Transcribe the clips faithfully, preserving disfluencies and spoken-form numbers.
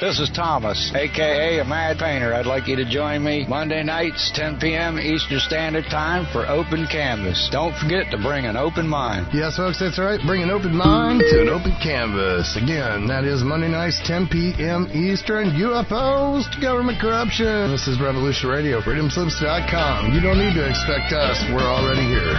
This is Thomas, a k a. a Mad Painter. I'd like you to join me Monday nights, ten p.m. Eastern Standard Time for Open Canvas. Don't forget to bring an open mind. Yes, folks, that's right. Bring an open mind to an open canvas. Again, that is Monday nights, ten p.m. Eastern. U F Os to government corruption. This is Revolution Radio, freedom slips dot com. You don't need to expect us. We're already here.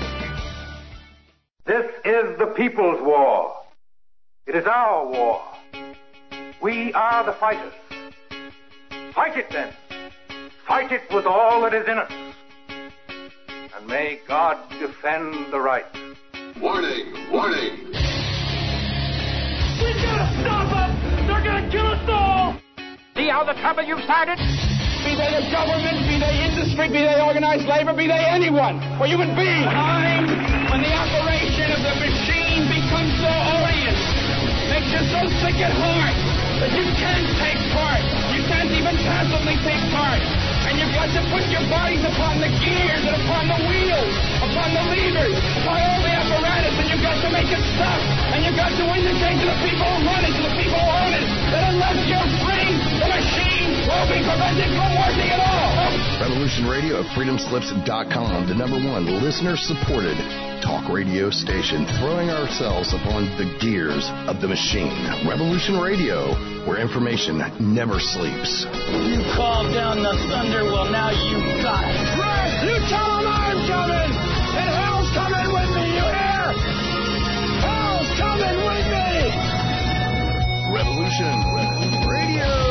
This is the people's war. It is our war. We are the fighters. Fight it then. Fight it with all that is in us. And may God defend the right. Warning, warning. We've got to stop them. They're going to kill us all. See how the trouble you've started? Be they the government, be they industry, be they organized labor, be they anyone, or human beings. Time when the operation of the machine becomes so odious, makes you so sick at heart that you can't take part. You can't even passively take part. And you've got to put your bodies upon the gears and upon the wheels, upon the levers, upon all the apparatus, and you've got to make it stop. And you've got to indicate to the people who run it, to the people who own it, that unless you're free, the machine will be prevented from working at all. Revolution Radio at freedom slips dot com, the number one listener-supported talk radio station, throwing ourselves upon the gears of the machine. Revolution Radio, where information never sleeps. You called down the thunder, well now you got it. Right, you tell them I'm coming, and hell's coming with me, you hear? Hell's coming with me! Revolution Radio.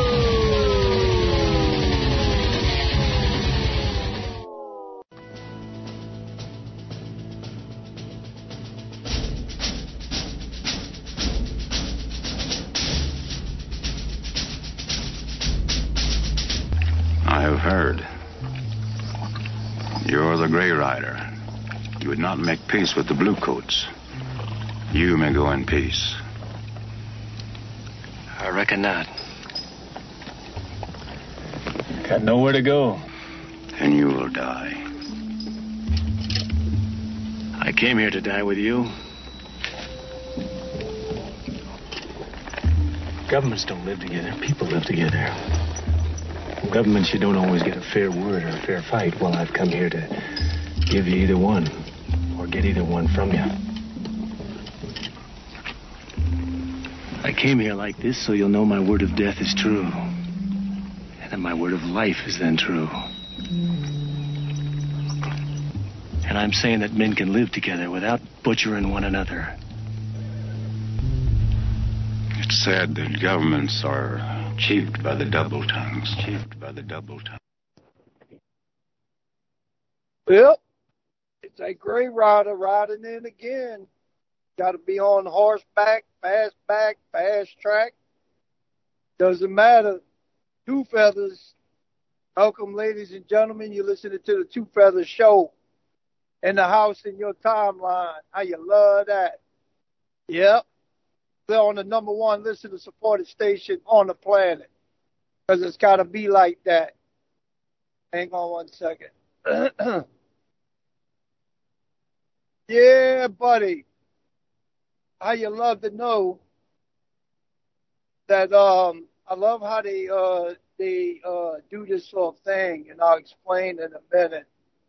I have heard. You're the Gray Rider. You would not make peace with the Bluecoats. You may go in peace. I reckon not. Got nowhere to go. And you will die. I came here to die with you. Governments don't live together. People live together. Governments, you don't always get a fair word or a fair fight. Well, I've come here to give you either one or get either one from you. I came here like this so you'll know my word of death is true. And that my word of life is then true. And I'm saying that men can live together without butchering one another. It's said that governments are achieved by the double tongues. Achieved by the double tongues. Well, it's a Gray Rider riding in again. Got to be on horseback, fast back, fast track. Doesn't matter. Two Feathers. Welcome, ladies and gentlemen. You're listening to the Two Feathers Show. In the house in your timeline. How you love that? Yep. They're on the number one listener-supported station on the planet. Because it's got to be like that. Hang on one second. Yeah, buddy. How you love to know that um I love how they uh they uh do this sort of thing, and I'll explain in a minute.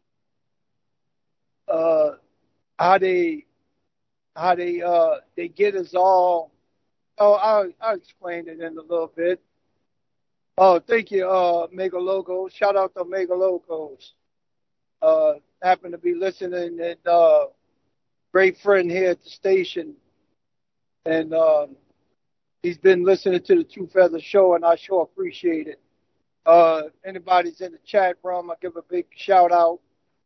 Uh how they how they uh they get us all. Oh, I'll I'll explain it in a little bit. Oh, thank you, uh Mega Logos. Shout out to Mega Logos. Uh happen to be listening, and uh great friend here at the station. And um, he's been listening to the Two Feather Show, and I sure appreciate it. Uh, anybody's in the chat room, I give a big shout out.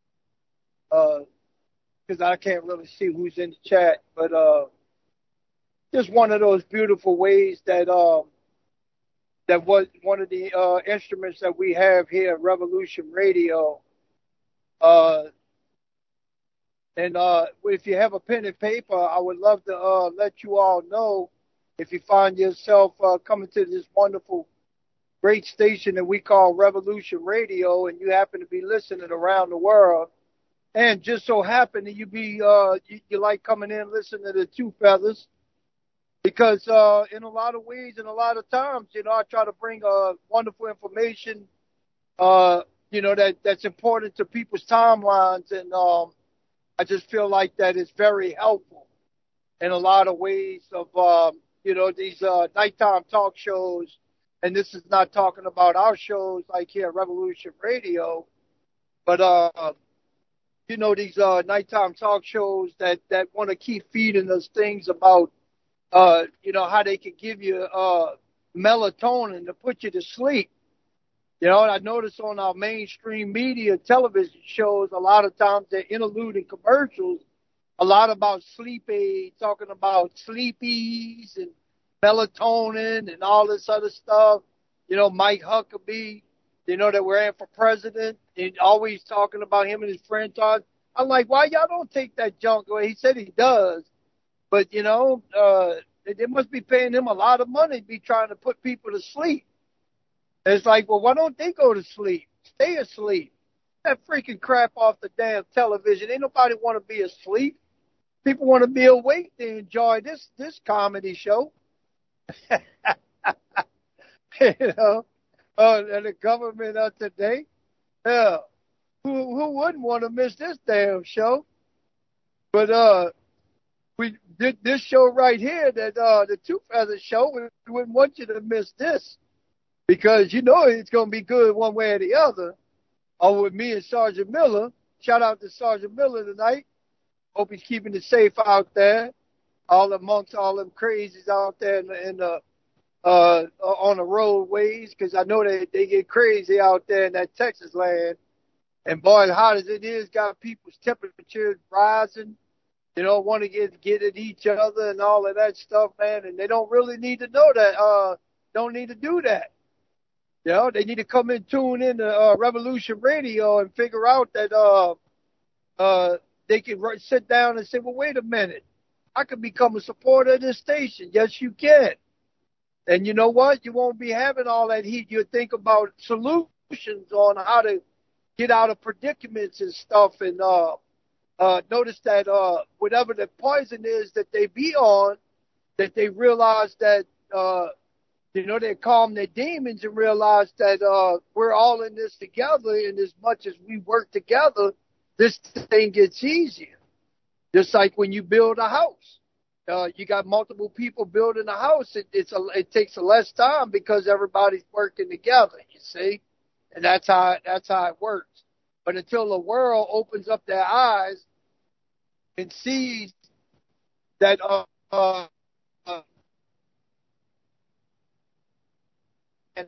Because uh, I can't really see who's in the chat. But uh, just one of those beautiful ways that uh, that was one of the uh, instruments that we have here at Revolution Radio. Uh, And uh, if you have a pen and paper, I would love to uh, let you all know if you find yourself uh, coming to this wonderful, great station that we call Revolution Radio, and you happen to be listening around the world, and just so happen that you be uh, you, you like coming in listening to the Two Feathers, Because uh, in a lot of ways and a lot of times, you know, I try to bring uh, wonderful information, uh, you know, that, that's important to people's timelines. And um, I just feel like that is very helpful in a lot of ways of, um, you know, these uh, nighttime talk shows. And this is not talking about our shows like here at Revolution Radio, but, uh, you know, these uh, nighttime talk shows that, that want to keep feeding us things about, uh, you know, how they can give you uh, melatonin to put you to sleep. You know, and I notice on our mainstream media television shows, a lot of times they're interluding commercials, a lot about sleep aid, talking about sleepies and melatonin and all this other stuff. You know, Mike Huckabee, you know, that we're in for president, and always talking about him and his friends. I'm like, why y'all don't take that junk away? He said he does. But, you know, uh, they must be paying him a lot of money to be trying to put people to sleep. And it's like, well, why don't they go to sleep? Stay asleep. That freaking crap off the damn television. Ain't nobody want to be asleep. People want to be awake to enjoy this this comedy show. You know, uh, and the government of today. Yeah, who who wouldn't want to miss this damn show? But uh, we did this show right here, that uh, the Two Feathers show. We wouldn't want you to miss this, because you know it's going to be good one way or the other. Or with me and Sergeant Miller. Shout out to Sergeant Miller tonight. Hope he's keeping it safe out there, all amongst all them crazies out there in the, in the uh, on the roadways, because I know they they get crazy out there in that Texas land. And boy, as hot as it is, got people's temperatures rising. You know, want to get get at each other and all of that stuff, man. And they don't really need to know that. Uh, don't need to do that. You know, they need to come and tune in to uh, Revolution Radio and figure out that uh, uh, they can r- sit down and say, well, wait a minute. I can become a supporter of this station. Yes, you can. And you know what? You won't be having all that heat. You'll think about solutions on how to get out of predicaments and stuff. And uh, uh, notice that uh, whatever the poison is that they be on, that they realize that, uh, you know, they calm their demons and realize that uh, we're all in this together. And as much as we work together, this thing gets easier. Just like when you build a house. Uh, you got multiple people building a house. It, it's a, it takes a less time because everybody's working together, you see? And that's how, that's how it works. But until the world opens up their eyes and sees that, uh, uh, uh and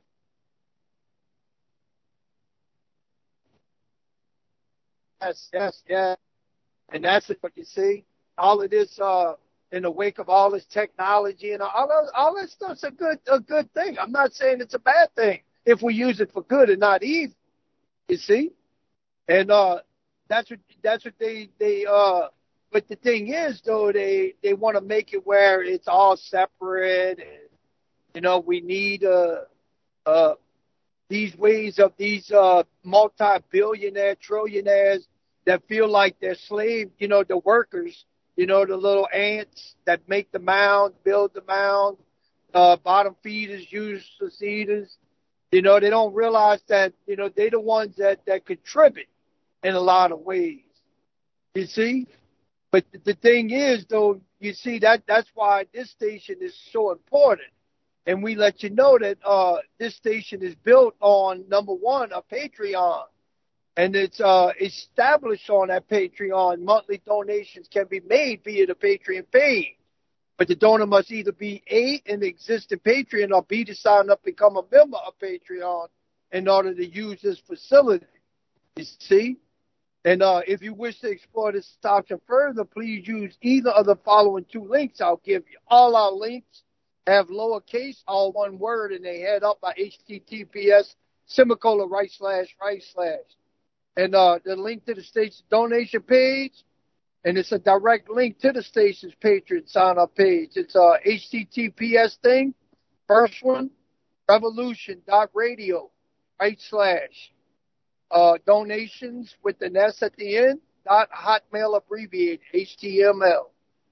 yes, yes, yeah. And that's what you see. All of this, uh, in the wake of all this technology and all that, all that stuff's a good, a good thing. I'm not saying it's a bad thing if we use it for good and not evil. You see? And, uh, that's what, that's what they, they, uh, but the thing is though, they, they want to make it where it's all separate and, you know, we need, uh, uh, these ways of these, uh, multi-billionaire trillionaires that feel like they're slaves, you know, the workers. You know, the little ants that make the mound, build the mound, uh, bottom feeders, use the seeders. You know, they don't realize that, you know, they're the ones that, that contribute in a lot of ways. You see? But the thing is, though, you see, that that's why this station is so important. And we let you know that uh, this station is built on, number one, a Patreon. And it's uh, established on that Patreon. Monthly donations can be made via the Patreon page. But the donor must either be A, an existing Patreon, or B, to sign up and become a member of Patreon in order to use this facility. You see? And uh, if you wish to explore this option further, please use either of the following two links I'll give you. All our links have lowercase, all one word, and they head up by H T T P S, semicolon, right slash, right slash. And uh, the link to the station's donation page, and it's a direct link to the station's Patreon sign-up page. It's a H T T P S thing. First one, revolution.radio, right slash, uh, donations with an S at the end, dot hotmail abbreviated, H T M L.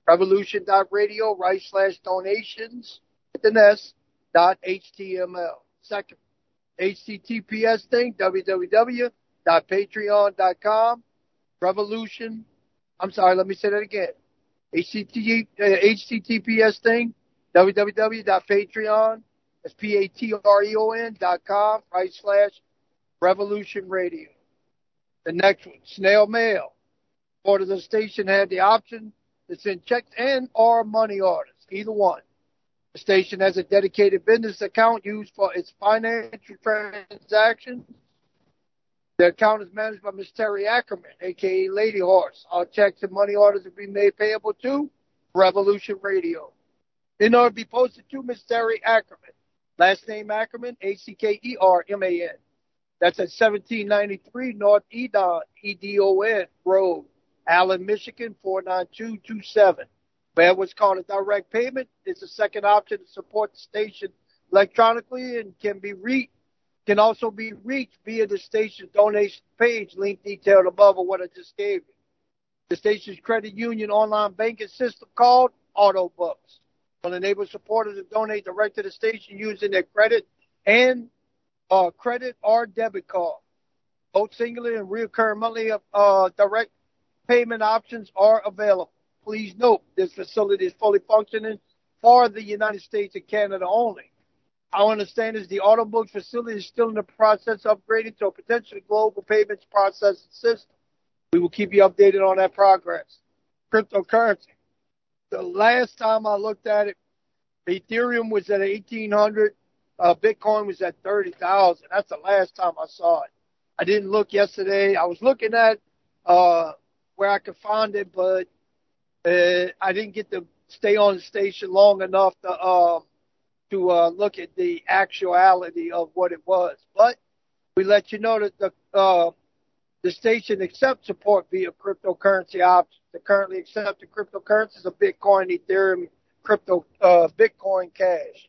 revolution dot radio right slash donations with an S dot H T M L. Second, H T T P S thing, w w w dot patreon dot com. Revolution, I'm sorry, let me say that again. H T T P S thing, w w w dot patreon, that's P A T R E O N dot com, right slash Revolution Radio. The next one, snail mail. Board of the station had the option to send checks and or money orders, either one. The station has a dedicated business account used for its financial transactions. The account is managed by Miss Terry Ackerman, a k a. Lady Horse. All checks and money orders will be made payable to Revolution Radio. In order to be posted to Miss Terry Ackerman. Last name Ackerman, A C K E R M A N. That's at seventeen ninety-three North Edon, E D O N Road, Allen, Michigan, four nine two two seven. Where what's called a direct payment is the second option to support the station electronically and can be reached. Can also be reached via the station's donation page, link detailed above or what I just gave you. The station's credit union online banking system called Autobooks will enable supporters to donate direct to the station using their credit and uh, credit or debit card. Both singular and recurring monthly uh, direct payment options are available. Please note this facility is fully functioning for the United States and Canada only. Our understanding is the Autobooks facility is still in the process of upgrading to a potentially global payments processing system. We will keep you updated on that progress. Cryptocurrency. The last time I looked at it, Ethereum was at eighteen hundred. Uh, Bitcoin was at thirty thousand. That's the last time I saw it. I didn't look yesterday. I was looking at uh, where I could find it, but uh, I didn't get to stay on the station long enough to uh, to uh, look at the actuality of what it was. But we let you know that the uh, the station accepts support via cryptocurrency options. They currently accepting cryptocurrencies of Bitcoin, Ethereum, crypto, uh, Bitcoin Cash.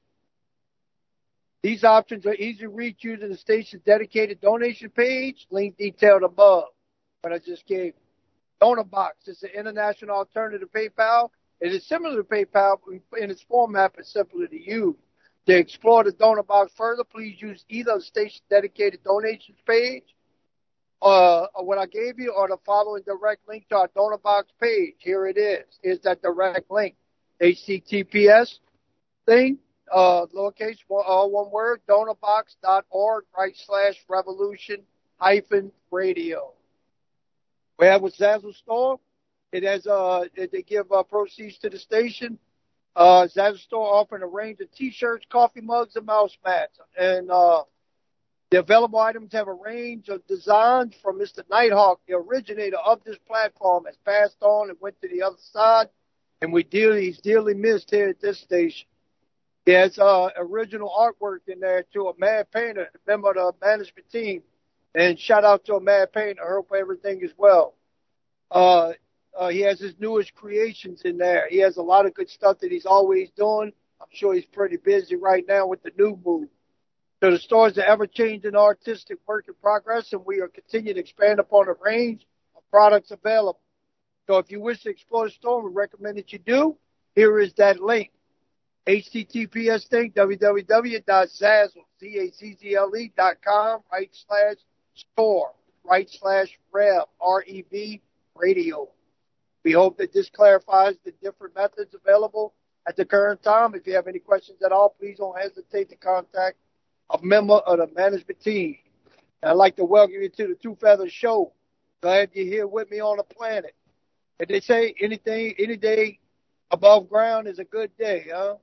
These options are easy to reach using the station's dedicated donation page, link detailed above, what I just gave you. DonorBox is an international alternative to PayPal. It is similar to PayPal in its format, but simpler to use. To explore the DonorBox further, please use either the station's dedicated donations page, uh, or what I gave you, or the following direct link to our DonorBox page. Here it is. Here's that direct link. H T T P S thing, uh, lowercase, all one word, donorbox dot org, right slash revolution hyphen radio. We have with Zazzle Store. It has, uh, they give uh, proceeds to the station. Uh, Zazzle Store offering a range of T-shirts, coffee mugs, and mouse mats. And uh, the available items have a range of designs from Mister Nighthawk, the originator of this platform, has passed on and went to the other side. And we dearly, he's dearly missed here at this station. He has uh, original artwork in there to a Mad Painter, a member of the management team. And shout out to a Mad Painter. I hope everything is well. Uh, uh, he has his newest creations in there. He has a lot of good stuff that he's always doing. I'm sure he's pretty busy right now with the new move. So the store is an ever-changing artistic work in progress, and we are continuing to expand upon a range of products available. So if you wish to explore the store, we recommend that you do. Here is that link. H T T P S thing, w w w dot zazzle, Z A Z Z L E dot com, right slash store, right slash rev, R E V, radio. We hope that this clarifies the different methods available at the current time. If you have any questions at all, please don't hesitate to contact a member of the management team. And I'd like to welcome you to the Two Feathers Show. Glad you're here with me on the planet. And they say anything, any day above ground is a good day, huh?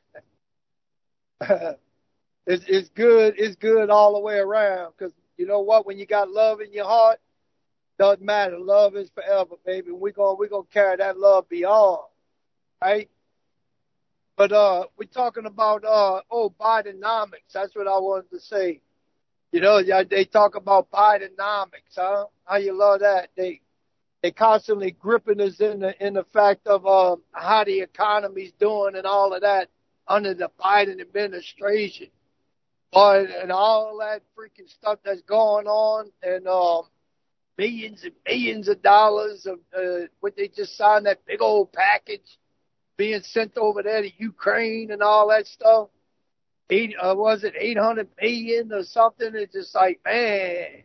it's, it's good. It's good all the way around. Because you know what? When you got love in your heart, doesn't matter. Love is forever, baby. We're going we're gonna carry that love beyond, right? But uh, we're talking about, uh, oh, Bidenomics. That's what I wanted to say. You know, they talk about Bidenomics, huh? How you love that? They they constantly gripping us in the in the fact of uh, how the economy's doing and all of that under the Biden administration. But and all that freaking stuff that's going on, and um, millions and millions of dollars of uh, what they just signed, that big old package being sent over there to Ukraine and all that stuff. Eight, uh, was it eight hundred million or something? It's just like, man.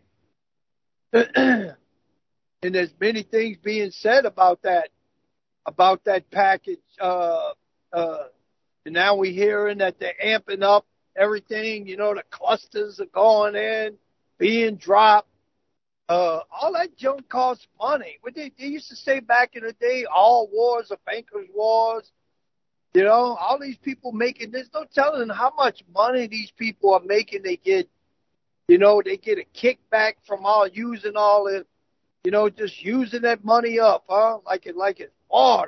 And there's many things being said about that, about that package. Uh, uh, and now we're hearing that they're amping up everything. You know, the clusters are going in, being dropped. Uh, all that junk costs money. What they, they used to say back in the day, all wars are bankers' wars. You know, all these people making this, no telling how much money these people are making. They get, you know, they get a kickback from all using all it, you know, just using that money up, huh? Like it, like it's water.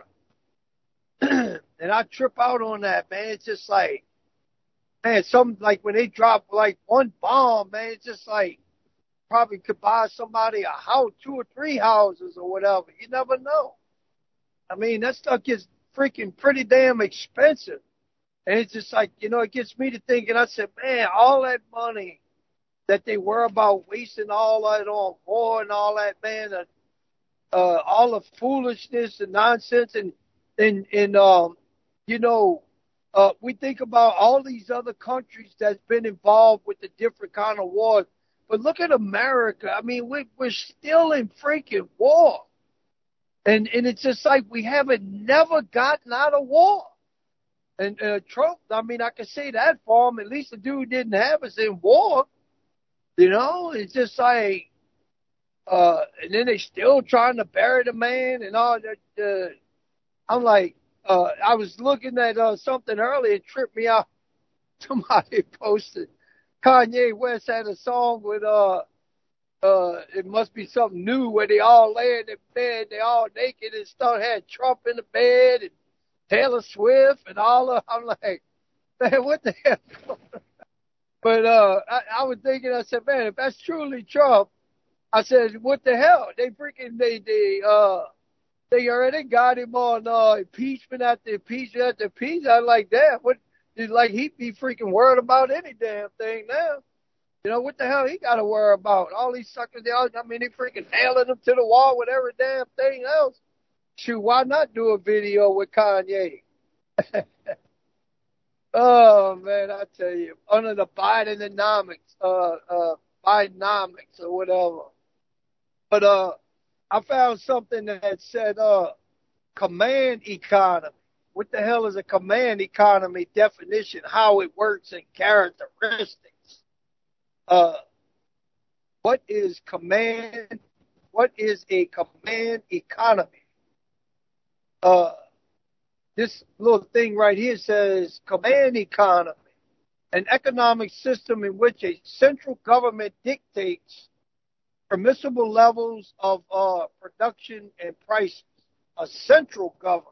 And I trip out on that, man. It's just like, man, some, like when they drop like one bomb, man, it's just like, probably could buy somebody a house, two or three houses or whatever. You never know. I mean, that stuff gets freaking pretty damn expensive. And it's just like, you know, it gets me to thinking, I said, man, all that money that they were about wasting all that on war and all that, man, uh, uh, all the foolishness and nonsense. And, and, and um, you know, uh, we think about all these other countries that's been involved with the different kind of wars. But look at America. I mean, we, we're still in freaking war. And and it's just like we haven't never gotten out of war. And uh, Trump, I mean, I can say that for him. At least the dude didn't have us in war. You know, it's just like, uh, and then they still trying to bury the man and all that. Uh, I'm like, uh, I was looking at uh, something earlier. It tripped me out. Somebody posted Kanye West had a song with, uh, uh, it must be something new where they all lay in the bed, they all naked and stuff, had Trump in the bed and Taylor Swift and all of, I'm like, man, what the hell? But, uh, I, I was thinking, I said, man, if that's truly Trump, I said, what the hell? They freaking, they, they, uh, they already got him on, uh, impeachment after impeachment after impeachment. I'm like, damn, what? It's like he'd be freaking worried about any damn thing now. You know, what the hell he got to worry about? All these suckers, they all, I mean, they freaking nailing him to the wall with every damn thing else. Shoot, why not do a video with Kanye? Oh, man, I tell you, under the Bidenomics, uh, uh, Bidenomics or whatever. But, uh, I found something that said, uh, command economy. What the hell is a command economy definition? How it works and characteristics. Uh, what is command? What is a command economy? Uh, this little thing right here says command economy, an economic system in which a central government dictates permissible levels of uh, production and prices. A central government.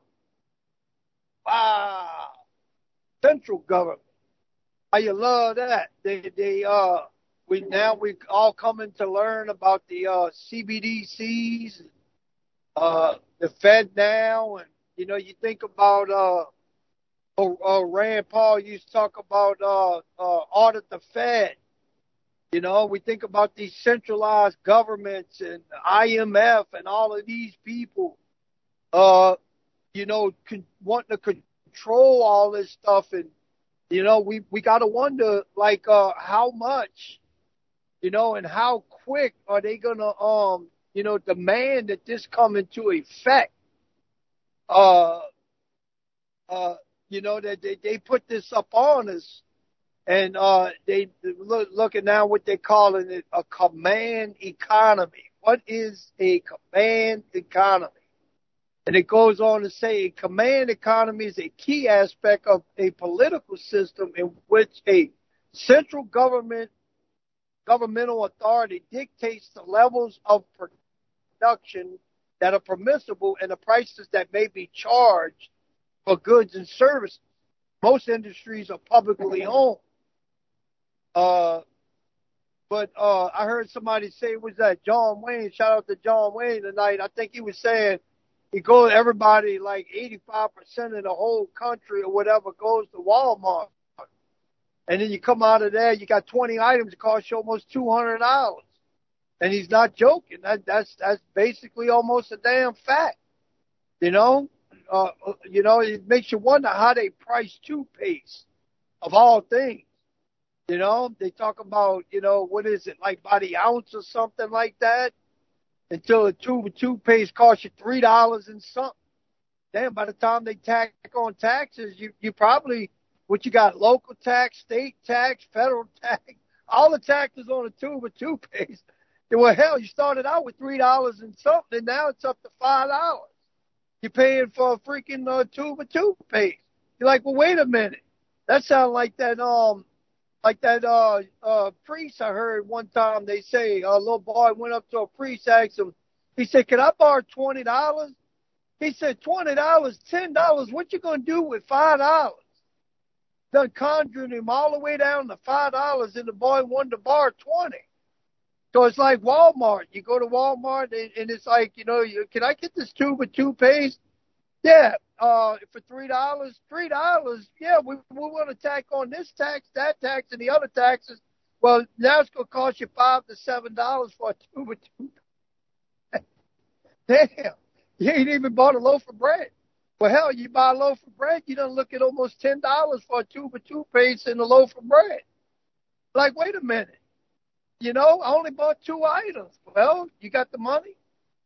Wow. Central government. I love that. They, they, uh, we, now we all coming to learn about the, uh, C B D Cs, uh, the Fed now. And, you know, you think about, uh, uh, uh Rand Paul used to talk about, uh, uh, audit the Fed. You know, we think about these centralized governments and I M F and all of these people, uh, you know, con- wanting to control all this stuff. And, you know, we, we got to wonder, like, uh, how much, you know, and how quick are they going to, um, you know, demand that this come into effect? Uh, uh, you know, that they, they put this up on us. And uh, they look, looking now what they're calling it a command economy. What is a command economy? And it goes on to say a command economy is a key aspect of a political system in which a central government, governmental authority dictates the levels of production that are permissible and the prices that may be charged for goods and services. Most industries are publicly owned. Uh, but uh, I heard somebody say, it was that John Wayne? Shout out to John Wayne tonight. I think he was saying he goes, everybody, like eighty-five percent of the whole country or whatever goes to Walmart. And then you come out of there, you got twenty items that cost you almost two hundred dollars. And he's not joking. That, that's that's basically almost a damn fact. You know, uh, you know, it makes you wonder how they price toothpaste, of all things. You know, they talk about, you know, what is it, like by the ounce or something like that, until a tube of toothpaste costs you three dollars and something. Damn, by the time they tack on taxes, you you probably, what you got, local tax, state tax, federal tax, all the taxes on a tube of toothpaste. Well, hell, you started out with three dollars and something, and now it's up to five dollars. You're paying for a freaking uh, tube of toothpaste. You're like, well, wait a minute. That sounds like that, um, like that uh, uh, priest I heard one time. They say a little boy went up to a priest, asked him, he said, can I borrow twenty dollars? He said, twenty dollars, ten dollars, what you going to do with five dollars? Done conjured him all the way down to five dollars, and the boy wanted to borrow twenty. So it's like Walmart. You go to Walmart, and, and it's like, you know, you, can I get this tube of toothpaste? Yeah, uh, for three dollars. three dollars, yeah, we, we want to tack on this tax, that tax, and the other taxes. Well, now it's going to cost you five to seven dollars for a tube of toothpaste. Damn, you ain't even bought a loaf of bread. Well, hell, you buy a loaf of bread, you done look at almost ten dollars for a tube of toothpaste and a loaf of bread. Like, wait a minute. You know, I only bought two items. Well, you got the money?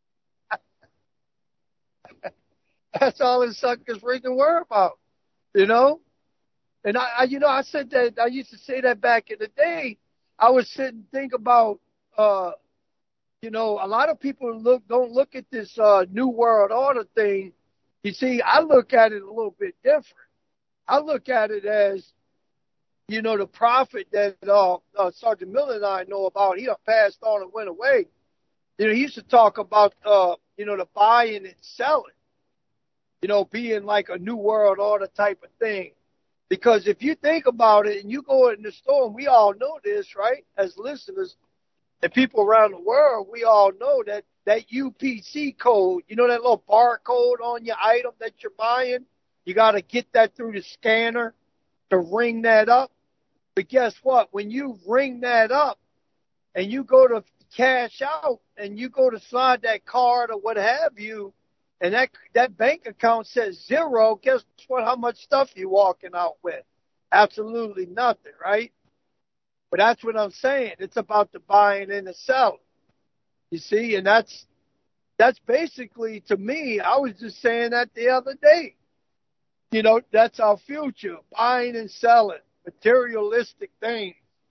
That's all this suckers freaking worry about, you know? And, I, I, you know, I said that, I used to say that back in the day. I would sit and think about, uh, you know, a lot of people look don't look at this uh, New World Order thing. You see, I look at it a little bit different. I look at it as, you know, the prophet that uh, uh, Sergeant Miller and I know about, he done passed on and went away. You know, he used to talk about, uh, you know, the buying and selling, you know, being like a New World Order type of thing. Because if you think about it and you go in the store, and we all know this, right, as listeners and people around the world, we all know that that U P C code, you know, that little barcode on your item that you're buying, you got to get that through the scanner to ring that up. But guess what? When you ring that up and you go to cash out and you go to slide that card or what have you, and that that bank account says zero, guess what? How much stuff you walking out with? Absolutely nothing, right? But that's what I'm saying. It's about the buying and the selling. You see, and that's that's basically, to me, I was just saying that the other day. You know, that's our future, buying and selling. Materialistic things.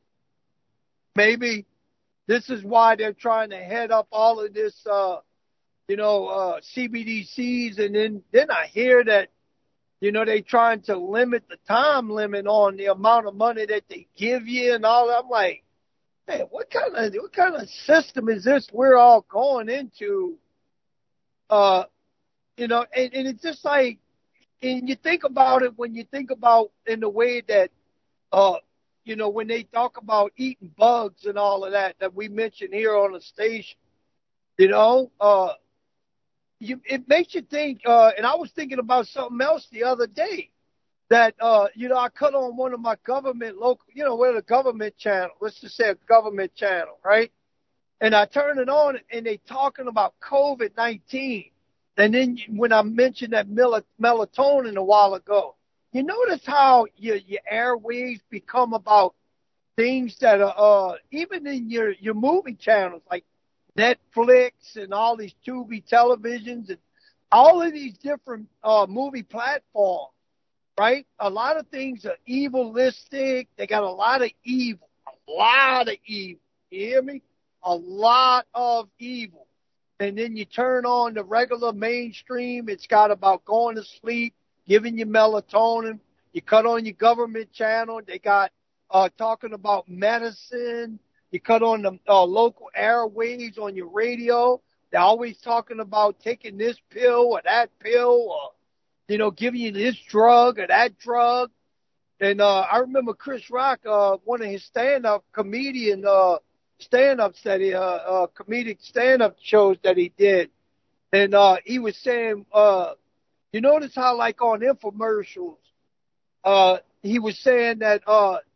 Maybe this is why they're trying to head up all of this, uh, you know, uh, C B D Cs. And then, then I hear that, you know, they trying to limit the time limit on the amount of money that they give you and all that. I'm like, man, what kind of, what kind of system is this we're all going into? Uh, you know, and, and it's just like, and you think about it when you think about in the way that, Uh, you know, when they talk about eating bugs and all of that, that we mentioned here on the station, you know, uh, you, it makes you think, uh, and I was thinking about something else the other day, that, uh, you know, I cut on one of my government local, you know, we're the government channel, let's just say a government channel, right? And I turn it on and they talking about COVID nineteen. And then when I mentioned that melatonin a while ago, you notice how your, your airwaves become about things that are, uh, even in your, your movie channels like Netflix and all these Tubi televisions and all of these different uh, movie platforms, right? A lot of things are evilistic. They got a lot of evil, a lot of evil. You hear me? A lot of evil. And then you turn on the regular mainstream. It's got about going to sleep, giving you melatonin. You cut on your government channel. They got uh, talking about medicine. You cut on the uh, local airwaves on your radio. They're always talking about taking this pill or that pill or, you know, giving you this drug or that drug. And uh, I remember Chris Rock, uh, one of his stand-up comedian uh, stand-ups that he, uh, uh, comedic stand-up shows that he did. And uh, he was saying, uh, you notice how, like, on infomercials, uh, he was saying that uh,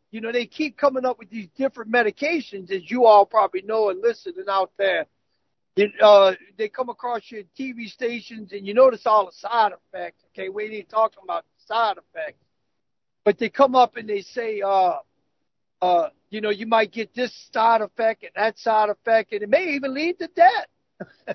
you know, they keep coming up with these different medications, as you all probably know and listening out there. It, uh, they come across your T V stations, and you notice all the side effects. Okay, we ain't talking about the side effects, but they come up and they say, uh, uh, you know, you might get this side effect and that side effect, and it may even lead to death.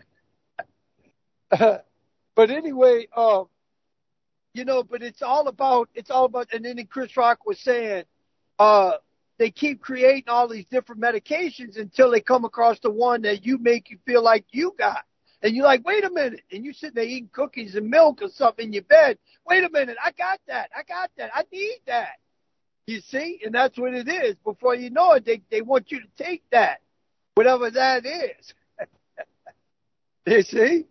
uh, but anyway, uh, you know, but it's all about, it's all about, and then Chris Rock was saying, uh, they keep creating all these different medications until they come across the one that you make you feel like you got. And you're like, wait a minute. And you're sitting there eating cookies and milk or something in your bed. Wait a minute. I got that. I got that. I need that. You see? And that's what it is. Before you know it, they, they want you to take that, whatever that is. You see?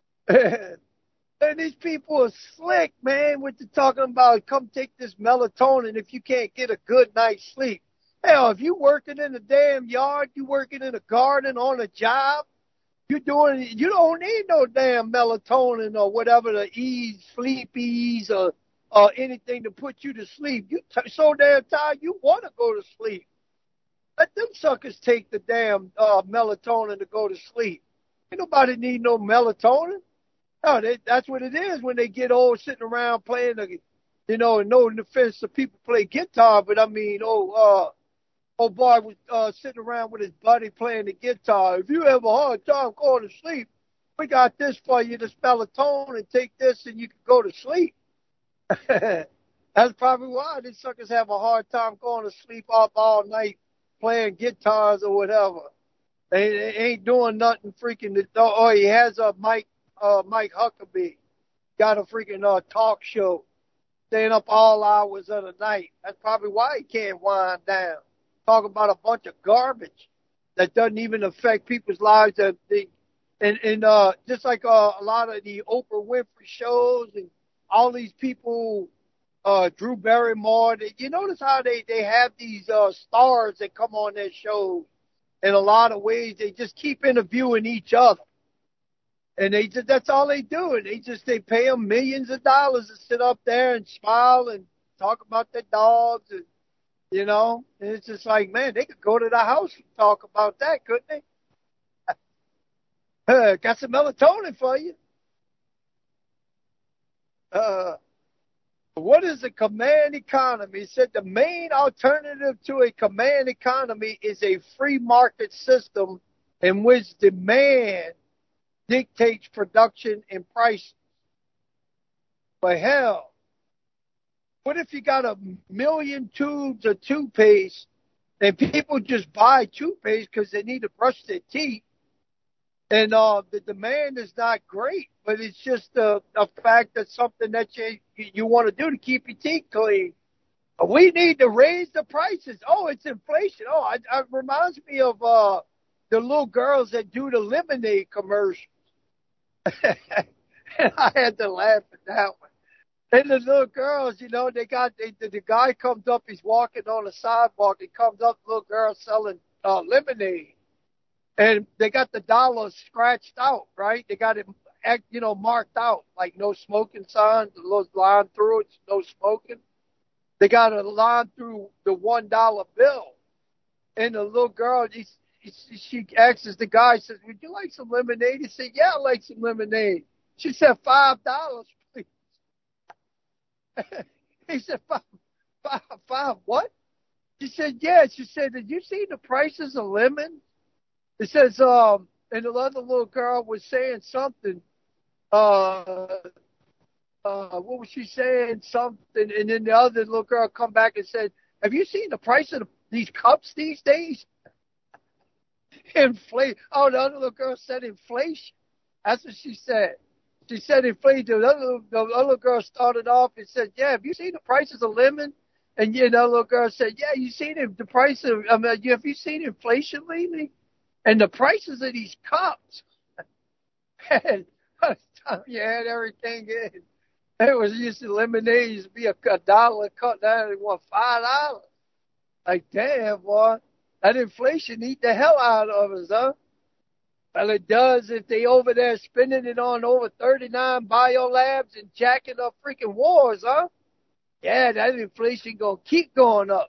And these people are slick, man, what they're talking about. Come take this melatonin if you can't get a good night's sleep. Hell, if you working in a damn yard, you working in a garden on a job, you doing, you don't need no damn melatonin or whatever to ease, sleep ease or, or anything to put you to sleep. You t- so damn tired, you want to go to sleep. Let them suckers take the damn uh, melatonin to go to sleep. Ain't nobody need no melatonin. No, they, that's what it is when they get old, sitting around playing, the, you know, and no offense to people play guitar, but I mean, oh, uh, oh boy was uh, sitting around with his buddy playing the guitar. If you have a hard time going to sleep, we got this for you, this melatonin. Take this and you can go to sleep. That's probably why these suckers have a hard time going to sleep up all night playing guitars or whatever. They, they ain't doing nothing freaking. To, oh, he has a Mike, uh, Mike Huckabee, got a freaking uh, talk show, staying up all hours of the night. That's probably why he can't wind down. Talk about a bunch of garbage that doesn't even affect people's lives. That they, and and uh, just like uh, a lot of the Oprah Winfrey shows and all these people, uh, Drew Barrymore. They, you notice how they they have these uh, stars that come on their shows. In a lot of ways, they just keep interviewing each other, and they just, that's all they do. And they just they pay them millions of dollars to sit up there and smile and talk about their dogs and. You know, and it's just like, man, they could go to the house and talk about that, couldn't they? uh, got some melatonin for you. Uh, what is a command economy? It said the main alternative to a command economy is a free market system in which demand dictates production and prices. But hell, what if you got a million tubes of toothpaste and people just buy toothpaste because they need to brush their teeth? And uh, the demand is not great, but it's just a, a fact that something that you you want to do to keep your teeth clean. We need to raise the prices. Oh, it's inflation. Oh, it, it reminds me of uh, the little girls that do the lemonade commercials. And I had to laugh at that one. And the little girls, you know, they got, they, the, the guy comes up, he's walking on the sidewalk, he comes up, the little girl selling uh, lemonade. And they got the dollar scratched out, right? They got it, you know, marked out, like no smoking sign, the little line through it, no smoking. They got a line through the one dollar bill. And the little girl, he, he, she asks the guy, says, would you like some lemonade? He said, yeah, I like some lemonade. She said, five dollars, please. He said, five, five, five, what? She said, yeah. She said, did you see the prices of lemon? It says, um, and the other little girl was saying something. Uh, uh, what was she saying? Something. And then the other little girl come back and said, have you seen the price of the, these cups these days? Inflation. Oh, the other little girl said inflation. That's what she said. She said inflation. The other, the other girl started off and said, yeah, have you seen the prices of lemon? And you know, the little girl said, yeah, you seen the, the price of, I mean, have you seen inflation lately? And the prices of these cups, and by the time you had everything in, it was used to lemonade used to be a, a dollar cut down to what, five dollars. Like, damn, boy, that inflation eat the hell out of us, huh? Well, it does if they over there spending it on over thirty-nine biolabs and jacking up freaking wars, huh? Yeah, that inflation gonna keep going up.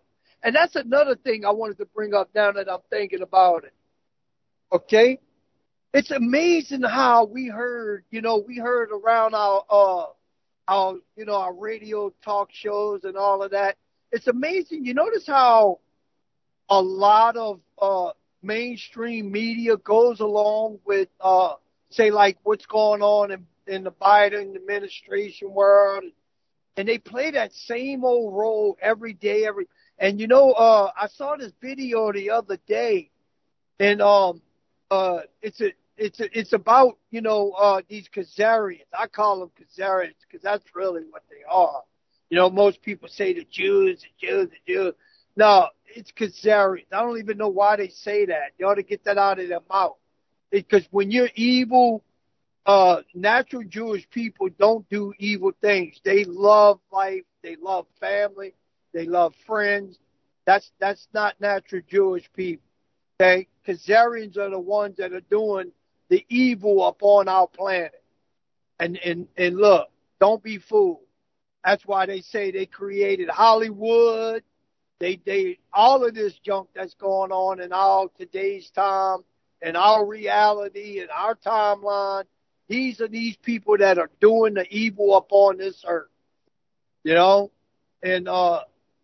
And that's another thing I wanted to bring up now that I'm thinking about it. Okay? It's amazing how we heard, you know, we heard around our, uh, our, you know, our radio talk shows and all of that. It's amazing. You notice how a lot of uh, mainstream media goes along with, uh, say, like what's going on in, in the Biden administration world, and they play that same old role every day. Every and you know, uh, I saw this video the other day, and um, uh, it's a it's a, it's about you know uh, these Khazarians. I call them Khazarians because that's really what they are. You know, most people say the Jews, the Jews, the Jews. No, it's Khazarians. I don't even know why they say that. You ought to get that out of their mouth. Because when you're evil, uh, natural Jewish people don't do evil things. They love life. They love family. They love friends. That's that's not natural Jewish people. Okay? Khazarians are the ones that are doing the evil upon our planet. And and and look, don't be fooled. That's why they say they created Hollywood. They they all of this junk that's going on in all today's time, in our reality, in our timeline. These are these people that are doing the evil upon this earth. You know? And uh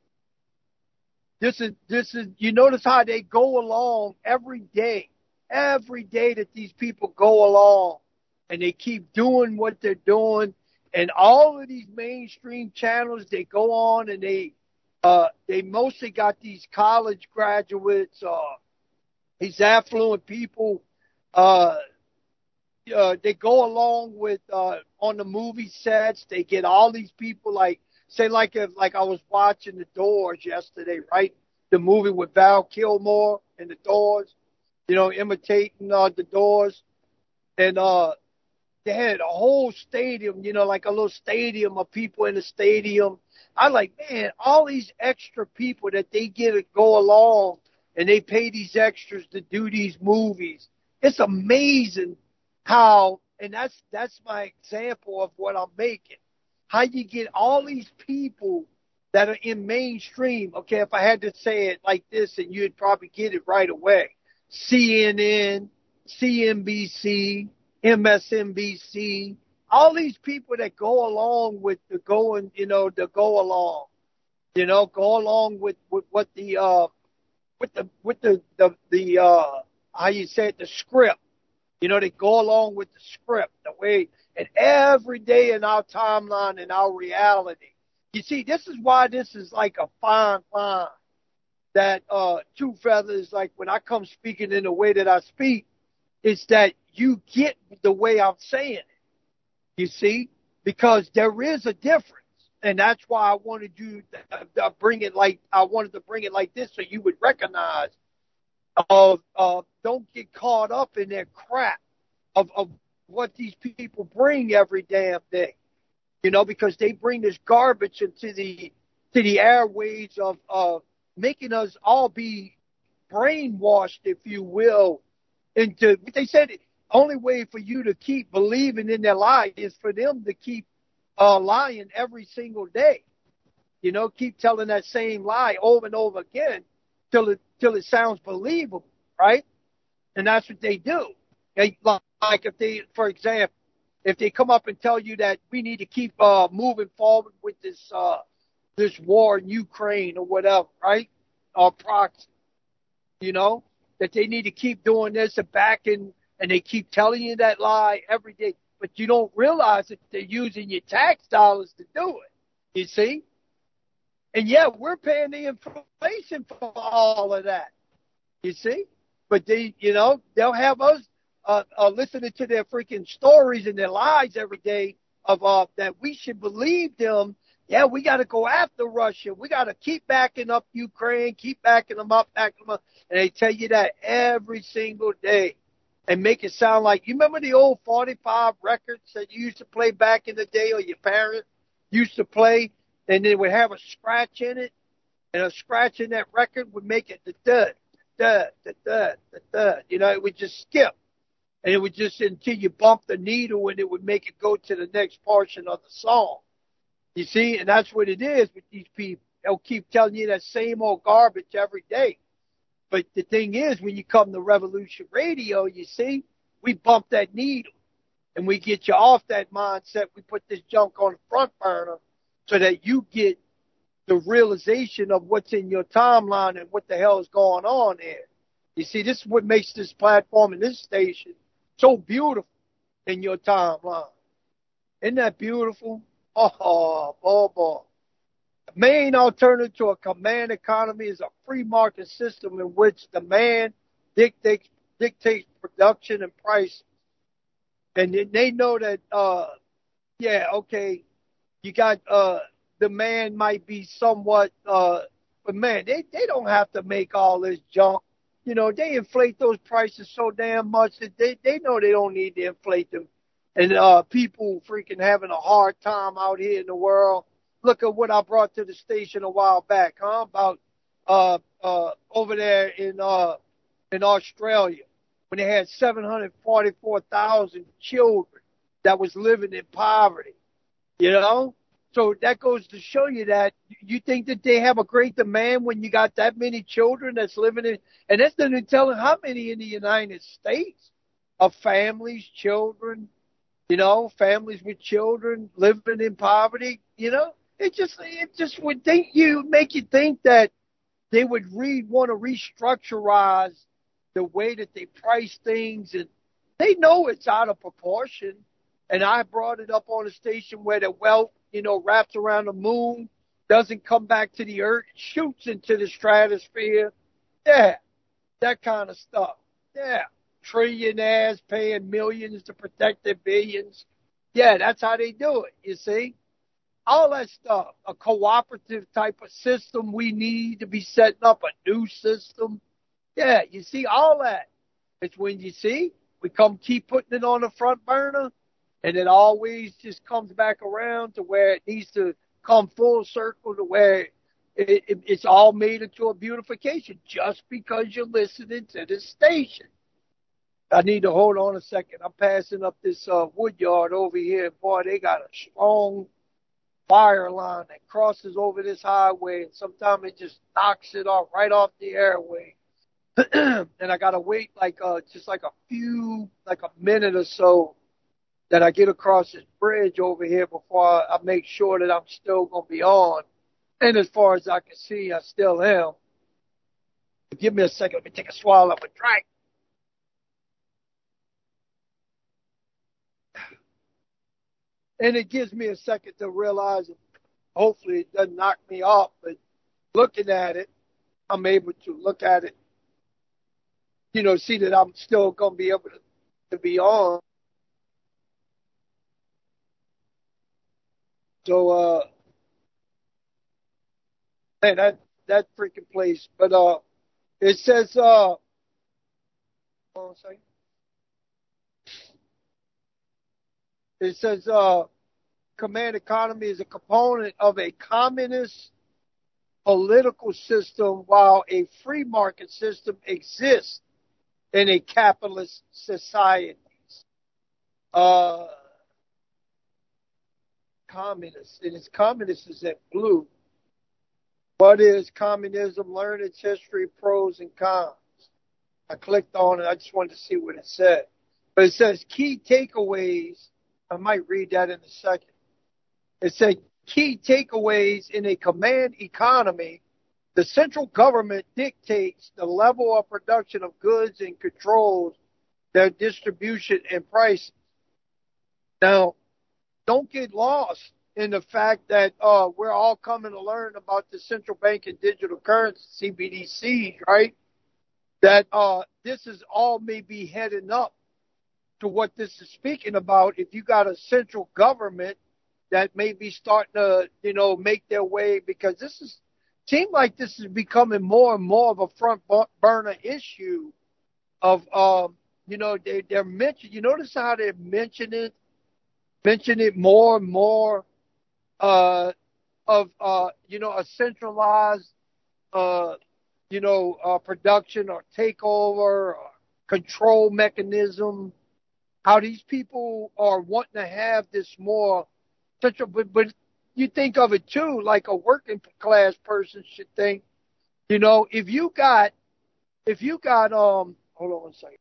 this is this is you notice how they go along every day. Every day that these people go along and they keep doing what they're doing. And all of these mainstream channels, they go on and they uh, they mostly got these college graduates, uh, these affluent people. Uh, uh, they go along with uh, on the movie sets. They get all these people like say like if like I was watching The Doors yesterday, right? The movie with Val Kilmer and The Doors, you know, imitating uh, The Doors, and uh. They had a whole stadium, you know, like a little stadium of people in the stadium. I like, man, all these extra people that they get to go along and they pay these extras to do these movies. It's amazing how, and that's that's my example of what I'm making. How you get all these people that are in mainstream. Okay, if I had to say it like this, and you'd probably get it right away. C N N, C N B C, M S N B C, all these people that go along with the going, you know, the go along, you know, go along with, with what the, uh, with the, with the, the, the, uh, how you say it, the script, you know, they go along with the script, the way, and every day in our timeline, in our reality. You see, this is why this is like a fine line that, uh, Two Feathers, like when I come speaking in the way that I speak, it's that you get the way I'm saying it, you see, because there is a difference. And that's why I wanted you to bring it like, I wanted to bring it like this so you would recognize, uh, uh, don't get caught up in that crap of, of what these people bring every damn day, you know, because they bring this garbage into the, to the airways of, of making us all be brainwashed, if you will, into, they said the only way for you to keep believing in their lie is for them to keep uh, lying every single day. You know, keep telling that same lie over and over again till it till it sounds believable, right? And that's what they do. They, like if they, for example, if they come up and tell you that we need to keep uh, moving forward with this uh, this war in Ukraine or whatever, right? Or proxy, you know. That they need to keep doing this and backing, and they keep telling you that lie every day, but you don't realize that they're using your tax dollars to do it, you see? And yeah, we're paying the inflation for all of that, you see? But they, you know, they'll have us uh, uh, listening to their freaking stories and their lies every day of uh, that we should believe them. Yeah, we got to go after Russia. We got to keep backing up Ukraine, keep backing them up, backing them up. And they tell you that every single day and make it sound like, you remember the old forty-five records that you used to play back in the day or your parents used to play, and they would have a scratch in it, and a scratch in that record would make it the dud, the dud, the dud, the dud. You know, it would just skip. And it would just, until you bump the needle, and it would make it go to the next portion of the song. You see, and that's what it is with these people. they'll keep telling you that same old garbage every day. But the thing is, when you come to Revolution Radio, you see, we bump that needle and we get you off that mindset. We put this junk on the front burner so that you get the realization of what's in your timeline and what the hell is going on there. You see, this is what makes this platform and this station so beautiful in your timeline. Isn't that beautiful? Oh, boy, boy. The main alternative to a command economy is a free market system in which demand dictates dictates production and prices. And they know that, uh, yeah, okay, you got uh, demand might be somewhat, uh, but man, they, they don't have to make all this junk. You know, they inflate those prices so damn much that they, they know they don't need to inflate them. And uh, people freaking having a hard time out here in the world. Look at what I brought to the station a while back, huh? About uh, uh, over there in uh, in Australia, when they had seven hundred forty-four thousand children that was living in poverty. You know, so that goes to show you that you think that they have a great demand when you got that many children that's living in, and that's not even telling how many in the United States of families, children. You know, families with children living in poverty. You know. It just, it just would think you make you think that they would re, want to restructurize the way that they price things, and they know it's out of proportion. And I brought it up on a station where the wealth, you know, wraps around the moon, doesn't come back to the earth, shoots into the stratosphere. Yeah, that kind of stuff. Yeah, trillionaires paying millions to protect their billions. Yeah, that's how they do it. You see. All that stuff, a cooperative type of system we need to be setting up, a new system. Yeah, you see, all that. It's when you see, we come keep putting it on the front burner, and it always just comes back around to where it needs to come full circle to where it, it, it's all made into a beautification just because you're listening to this station. I need to hold on a second. I'm passing up this uh, wood yard over here. Boy, they got a strong fire line that crosses over this highway, and sometimes it just knocks it off right off the airway. And I gotta wait like uh just like a few like a minute or so that I get across this bridge over here before I, I make sure that I'm still gonna be on. And as far as I can see, I still am. Give me a second, let me take a swallow of a drink. And it gives me a second to realize it. Hopefully it doesn't knock me off, but looking at it, I'm able to look at it, you know, see that I'm still going to be able to, to be on. So, uh, man, that, that freaking place. But, uh, it says, uh, hold on a second. It says, uh, command economy is a component of a communist political system while a free market system exists in a capitalist society. Uh, communist. And it's communist is in blue. What is communism? Learn its history, pros and cons. I clicked on it. I just wanted to see what it said. But it says key takeaways. I might read that in a second. It said key takeaways in a command economy. The central government dictates the level of production of goods and controls their distribution and prices. Now, don't get lost in the fact that uh, we're all coming to learn about the central bank and digital currency, C B D Cs, right? That uh, this is all maybe heading up to what this is speaking about. If you got a central government that may be starting to, you know, make their way, because this is, seems like this is becoming more and more of a front burner issue of, um, you know, they, they're mentioning, you notice how they're mentioning it, mention it more and more, uh, of, uh, you know, a centralized, uh, you know, uh, production or takeover or control mechanism. How these people are wanting to have this more central, but, but you think of it too, like a working class person should think, you know, if you got, if you got, um, hold on one second.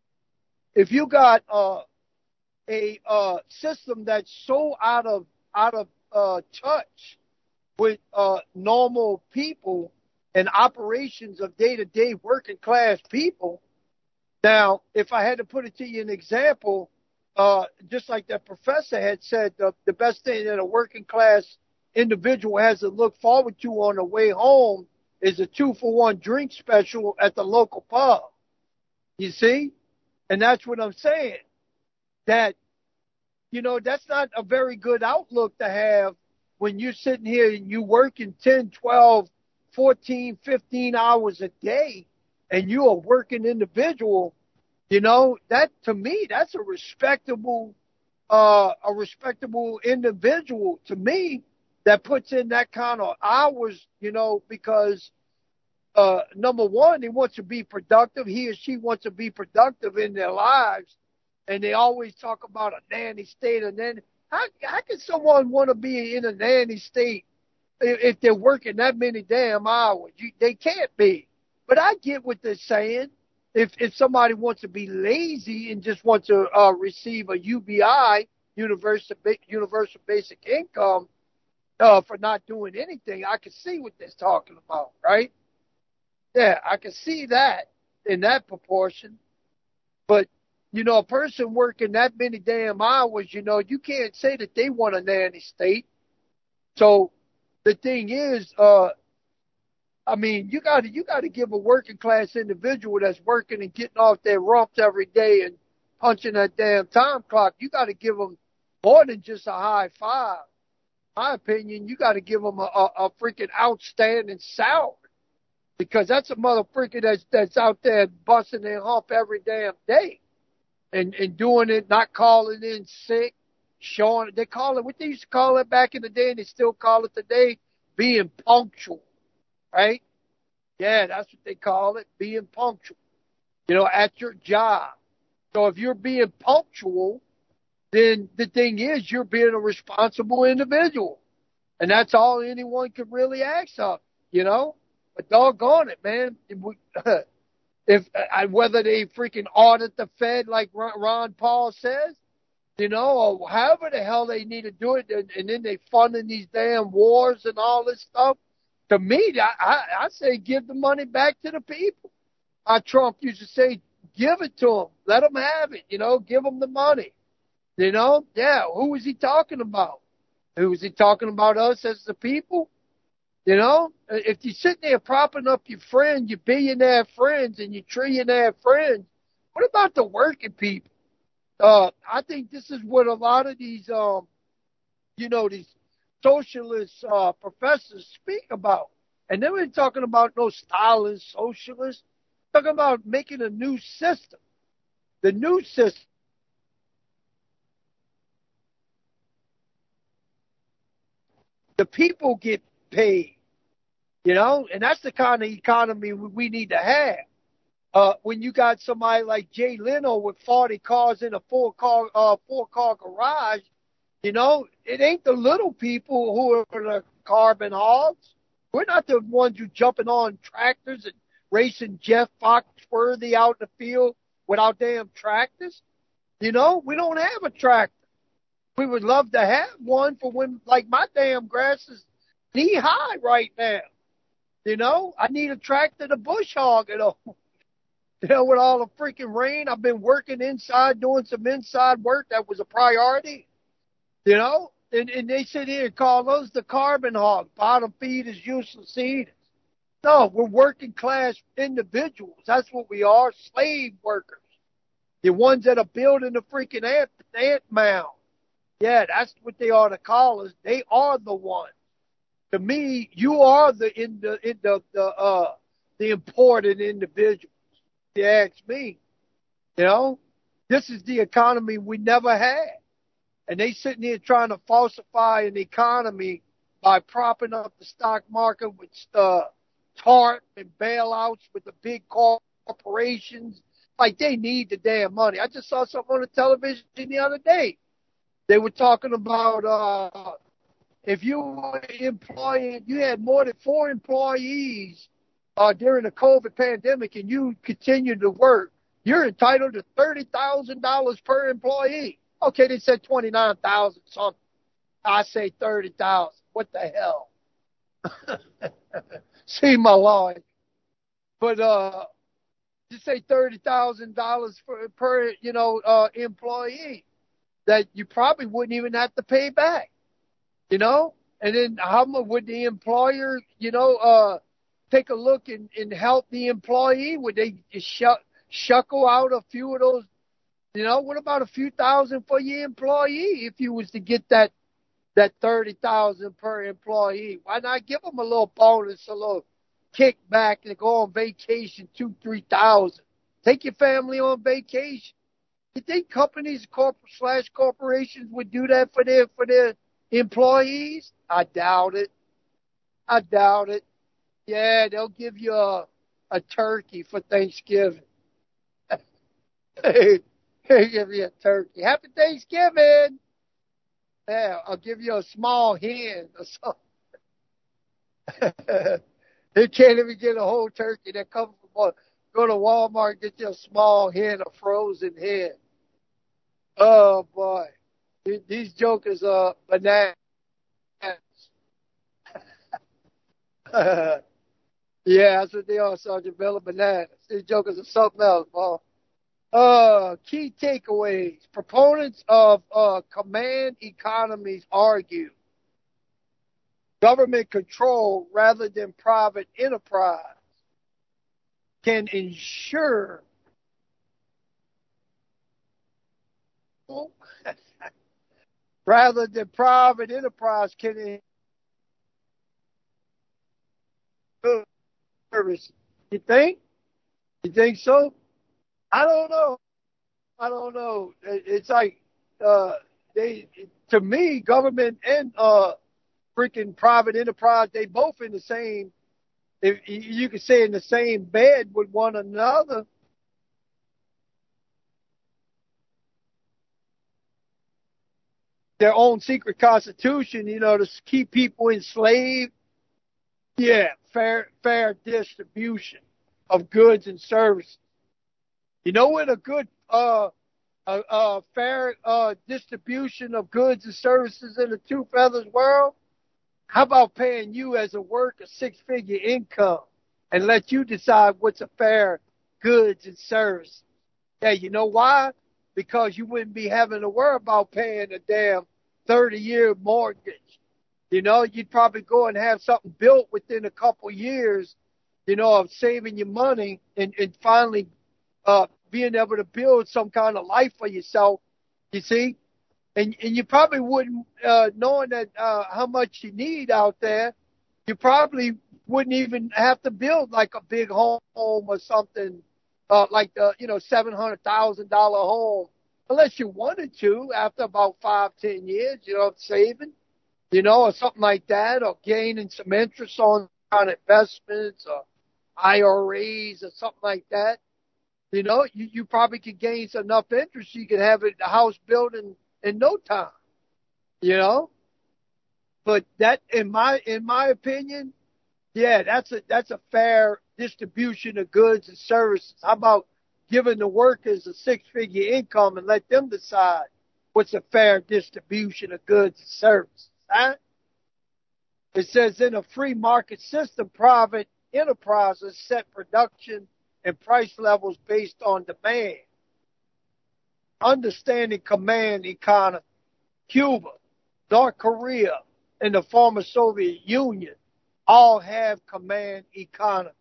If you got, uh, a, uh, system that's so out of, out of, uh, touch with, uh, normal people and operations of day-to-day working class people. Now, if I had to put it to you an example, uh, just like that professor had said, the, the best thing that a working class individual has to look forward to on the way home is a two for one drink special at the local pub. You see? And that's what I'm saying. That, you know, that's not a very good outlook to have when you're sitting here and you working ten, twelve, fourteen, fifteen hours a day and you're a working individual. You know, that to me, that's a respectable, uh, a respectable individual to me that puts in that kind of hours, you know, because, uh, number one, he wants to be productive. He or she wants to be productive in their lives. And they always talk about a nanny state. And then how, how can someone want to be in a nanny state if they're working that many damn hours? You, they can't be. But I get what they're saying. If if somebody wants to be lazy and just wants to uh, receive a U B I, universal universal basic income, uh, for not doing anything, I can see what they're talking about, right? Yeah, I can see that in that proportion. But you know, a person working that many damn hours, you know, you can't say that they want a nanny state. So the thing is, uh, I mean, you got to you got to give a working class individual that's working and getting off their rumps every day and punching that damn time clock. You got to give them more than just a high five. In my opinion, you got to give them a, a, a freaking outstanding salary, because that's a motherfucker that's that's out there busting their hump every damn day and and doing it, not calling in sick, showing it. They call it what they used to call it back in the day, and they still call it today, being punctual. Right? Yeah, that's what they call it, being punctual, you know, at your job. So if you're being punctual, then the thing is you're being a responsible individual. And that's all anyone could really ask of, you know. But doggone it, man. If uh, whether they freaking audit the Fed like Ron Paul says, you know, or however the hell they need to do it, and, and then they funding these damn wars and all this stuff. To me, I, I, I say give the money back to the people. Uh, Trump used to say, give it to them. Let them have it, you know, give them the money. You know, yeah, who was he talking about? Who was he talking about us as the people? You know, if you're sitting there propping up your friends, your billionaire friends and your trillionaire friends, what about the working people? Uh, I think this is what a lot of these, um, you know, these socialist uh, professors speak about. And they were talking about no Stalin socialists, talking about making a new system. The new system. The people get paid, you know, and that's the kind of economy we need to have. Uh, when you got somebody like Jay Leno with forty cars in a four car, uh, four car garage, you know, it ain't the little people who are the carbon hogs. We're not the ones who jumping on tractors and racing Jeff Foxworthy out in the field without damn tractors. You know, we don't have a tractor. We would love to have one for when, like, my damn grass is knee high right now. You know, I need a tractor to bush hog it on. You know, with all the freaking rain, I've been working inside, doing some inside work that was a priority. You know, and, and they sit here and call those the carbon hog, bottom feeders, useless eaters. No, we're working class individuals. That's what we are, slave workers. The ones that are building the freaking ant, ant mound. Yeah, that's what they ought to call us. They are the ones. To me, you are the in the in the the uh the important individuals. If you ask me, you know, this is the economy we never had. And they sitting here trying to falsify an economy by propping up the stock market with uh, TARP and bailouts with the big corporations. Like, they need the damn money. I just saw something on the television the other day. They were talking about uh, if you were employing, you had more than four employees uh, during the COVID pandemic and you continued to work, you're entitled to thirty thousand dollars per employee. Okay, they said twenty-nine thousand something. I say thirty thousand. What the hell? See my line. But uh, just say thirty thousand dollars for per you know uh, employee that you probably wouldn't even have to pay back. You know, and then how much would the employer you know uh, take a look and, and help the employee? Would they just shuck, shuckle out a few of those? You know, what about a few thousand for your employee if you was to get that that thirty thousand per employee? Why not give them a little bonus, a little kickback, and go on vacation two, three thousand? Take your family on vacation. You think companies, corporate slash corporations would do that for their for their employees? I doubt it. I doubt it. Yeah, they'll give you a a turkey for Thanksgiving. They'll give you a turkey. Happy Thanksgiving. Yeah, I'll give you a small hen or something. They can't even get a whole turkey. They come from go to Walmart, get you a small hen, a frozen hen. Oh boy, these jokers are bananas. Yeah, that's what they are, Sergeant Bella, bananas. These jokers are something else, boy. Uh, key takeaways. Proponents of uh, command economies argue government control rather than private enterprise can ensure rather than private enterprise can service. You think? You think so? I don't know. I don't know. It's like uh, they, to me, government and uh, freaking private enterprise, they both in the same. If you could say in the same bed with one another. Their own secret constitution, you know, to keep people enslaved. Yeah, fair fair distribution of goods and services. You know what a good, uh, a, a fair uh, distribution of goods and services in the two feathers world? How about paying you as a worker six-figure income and let you decide what's a fair goods and services? Yeah, you know why? Because you wouldn't be having to worry about paying a damn thirty-year mortgage. You know, you'd probably go and have something built within a couple years, you know, of saving your money and, and finally uh, being able to build some kind of life for yourself, you see? And, and you probably wouldn't, uh, knowing that uh, how much you need out there, you probably wouldn't even have to build like a big home or something uh, like the, you know, seven hundred thousand dollars home, unless you wanted to after about five, ten years, you know, saving, you know, or something like that, or gaining some interest on, on investments or I R As or something like that. You know, you, you probably could gain enough interest you could have it, the house built in, in no time. You know? But that, in my in my opinion, yeah, that's a that's a fair distribution of goods and services. How about giving the workers a six-figure income and let them decide what's a fair distribution of goods and services? Huh? It says in a free market system, private enterprises set production and price levels based on demand. Understanding command economy, Cuba, North Korea, and the former Soviet Union all have command economies.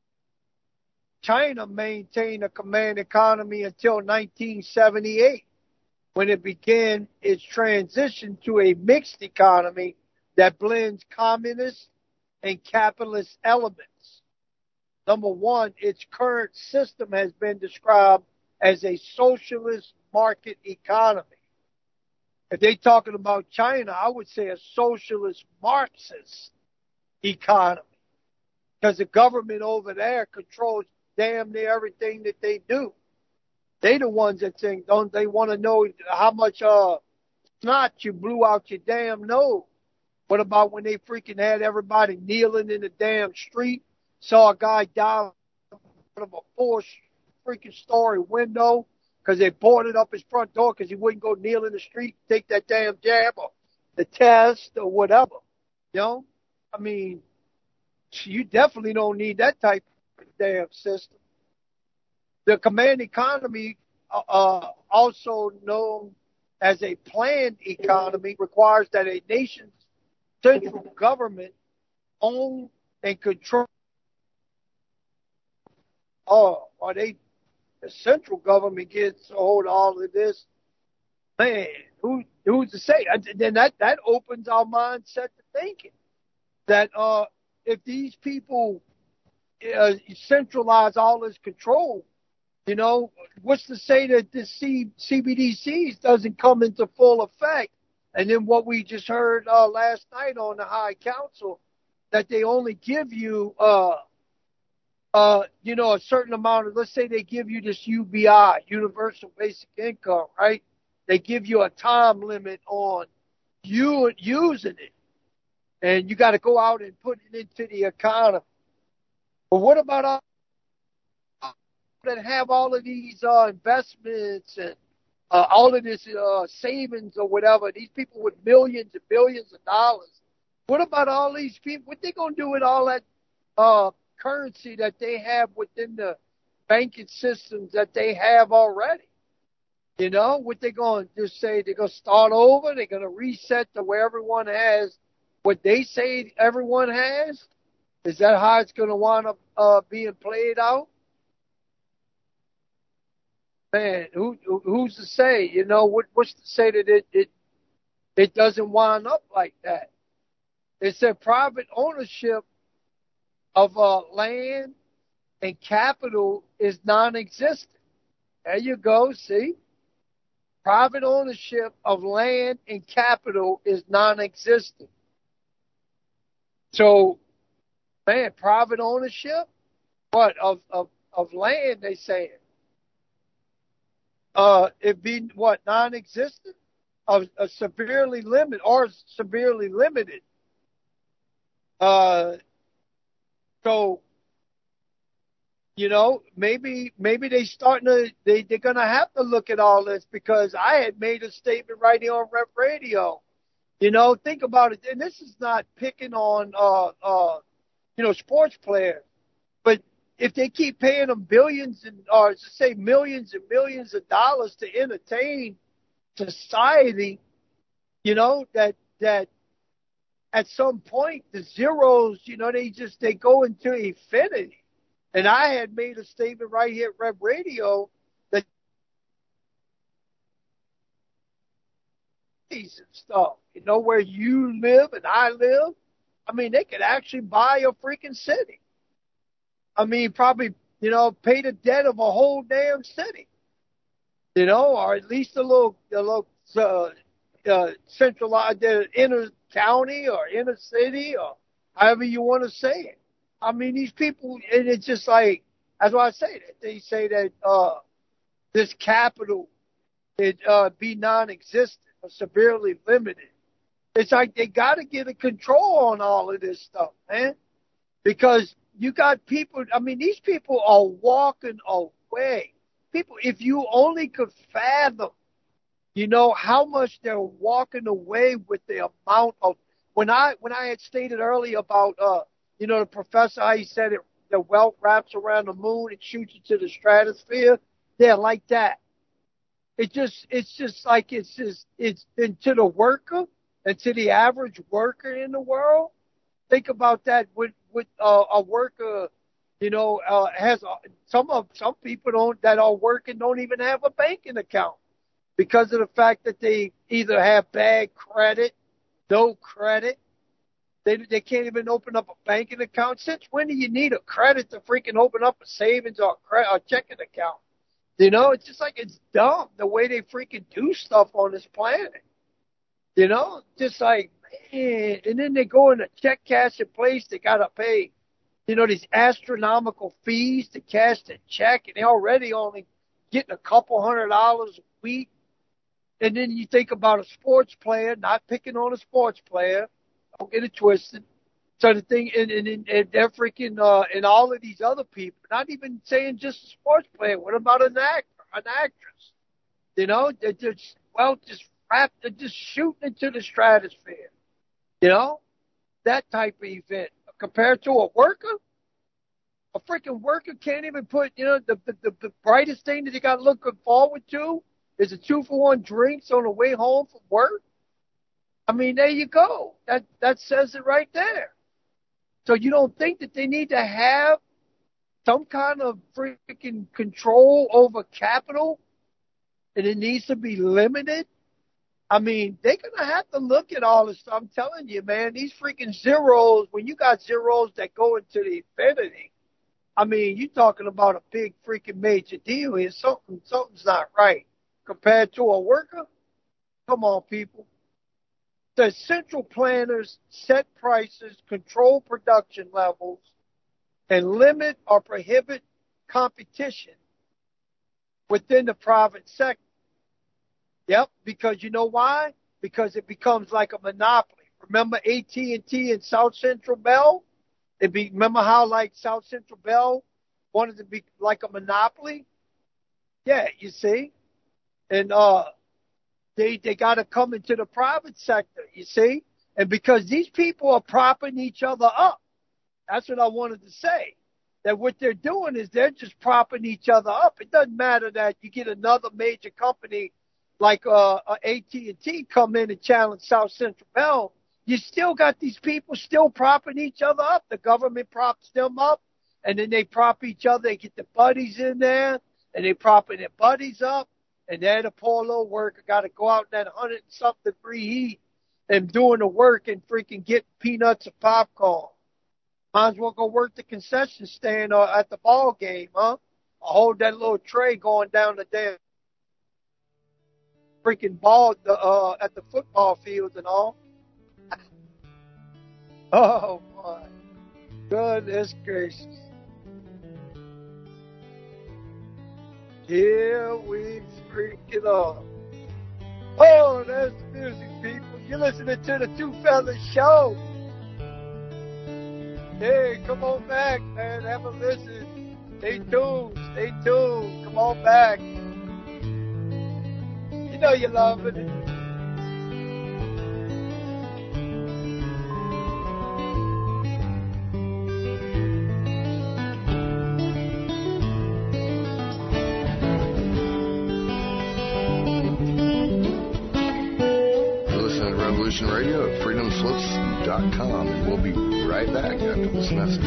China maintained a command economy until nineteen seventy-eight, when it began its transition to a mixed economy that blends communist and capitalist elements. Number one, its current system has been described as a socialist market economy. If they're talking about China, I would say a socialist Marxist economy, because the government over there controls damn near everything that they do. They the ones that think, don't they want to know how much uh snot you blew out your damn nose. What about when they freaking had everybody kneeling in the damn street? Saw a guy die out of a four freaking story window because they boarded up his front door because he wouldn't go kneel in the street, take that damn jab or the test or whatever. You know? I mean, you definitely don't need that type of damn system. The command economy, uh, also known as a planned economy, requires that a nation's central government own and control. Oh, are they? The central government gets a hold of all of this. Man, who who's to say? Then that that opens our mindset to thinking that uh, if these people uh, centralize all this control, you know, what's to say that the C, C B D Cs doesn't come into full effect? And then what we just heard uh, last night on the High Council, that they only give you, uh, uh, you know, a certain amount of, let's say they give you this U B I, Universal Basic Income, right? They give you a time limit on you using it. And you got to go out and put it into the economy. But what about all that have all of these uh, investments and uh, all of this uh, savings or whatever, these people with millions and billions of dollars? What about all these people? What they going to do with all that uh, currency that they have within the banking systems that they have already? You know, what they going to just say? They're going to start over? They're going to reset to where everyone has what they say everyone has? Is that how it's going to wind up uh, being played out? Man, who, who's to say? You know, what, what's to say that it, it it doesn't wind up like that? It said private ownership of uh, land and capital is non-existent. There you go, see? Private ownership of land and capital is non-existent. So, man, private ownership, what, of, of, of land, they say it. Uh, it be what, non-existent, of uh, severely limited or severely limited. Uh, so, you know, maybe maybe they starting to they they're gonna have to look at all this, because I had made a statement right here on Rep Radio. You know, think about it, and this is not picking on uh uh you know sports players, but if they keep paying them billions and, or just say millions and millions of dollars to entertain society, you know, that, that at some point the zeros, you know, they just, they go into infinity. And I had made a statement right here at Rep Radio that these and stuff, you know, where you live and I live, I mean, they could actually buy a freaking city. I mean, probably, you know, pay the debt of a whole damn city, you know, or at least a little, a little uh, uh, centralized, uh, inner county or inner city or however you want to say it. I mean, these people, and it's just like, that's why I say that. They say that uh, this capital, it uh, be non-existent or severely limited. It's like they got to get a control on all of this stuff, man, because you got people, I mean, these people are walking away. People, if you only could fathom, you know, how much they're walking away with the amount of, when I, when I had stated earlier about, uh, you know, the professor, how he said it, the wealth wraps around the moon and shoots you to the stratosphere. Yeah, like that. It just, it's just like, it's just, it's, and to the worker and to the average worker in the world, think about that with, with uh, a worker, you know, uh, has uh, some of some people don't that are working don't even have a banking account because of the fact that they either have bad credit, no credit. They they can't even open up a banking account. Since when do you need a credit to freaking open up a savings or a, credit, or checking account? You know, it's just like it's dumb the way they freaking do stuff on this planet. You know, just like, man, and then they go in a check cashing place. They got to pay, you know, these astronomical fees to cash the check, and they're already only getting a couple hundred dollars a week. And then you think about a sports player, not picking on a sports player, Don't get it twisted. So the thing, and, and, and they're freaking, uh, and all of these other people, not even saying just a sports player. What about an actor, an actress? You know, they're just, well, just wrapped, they're just shooting into the stratosphere. You know, that type of event compared to a worker. A freaking worker can't even put, you know, the, the, the brightest thing that you got looking forward to is a two for one drinks on the way home from work. I mean, there you go. That, that says it right there. So you don't think that they need to have some kind of freaking control over capital, and it needs to be limited? I mean, they're going to have to look at all this stuff. I'm telling you, man, these freaking zeros, when you got zeros that go into the infinity, I mean, you're talking about a big freaking major deal here. Something, something's not right. Compared to a worker, come on, people. The central planners set prices, control production levels, and limit or prohibit competition within the private sector. Yep, because you know why? Because it becomes like a monopoly. Remember A T and T and South Central Bell? It be, remember how like South Central Bell wanted to be like a monopoly? Yeah, you see? And uh, they they got to come into the private sector, you see? And because these people are propping each other up, that's what I wanted to say. That what they're doing is they're just propping each other up. It doesn't matter that you get another major company like uh, A T and T come in and challenge South Central Bell. You still got these people still propping each other up. The government props them up, and then they prop each other. They get the buddies in there, and they propping their buddies up. And then the poor little worker got to go out in that hundred and something degree heat and doing the work and freaking get peanuts and popcorn. Might as well go work the concession stand or at the ball game, huh? Or hold that little tray going down the damn freaking ball uh, at the football field and all. Oh, my goodness gracious. Here we freaking are. Oh, there's the music, people. You're listening to the Two Fellas Show. Hey, come on back, man. Have a listen. Stay tuned. Stay tuned. Come on back. You know you're loving it. Radio at freedom slips dot com, and we'll be right back after this message.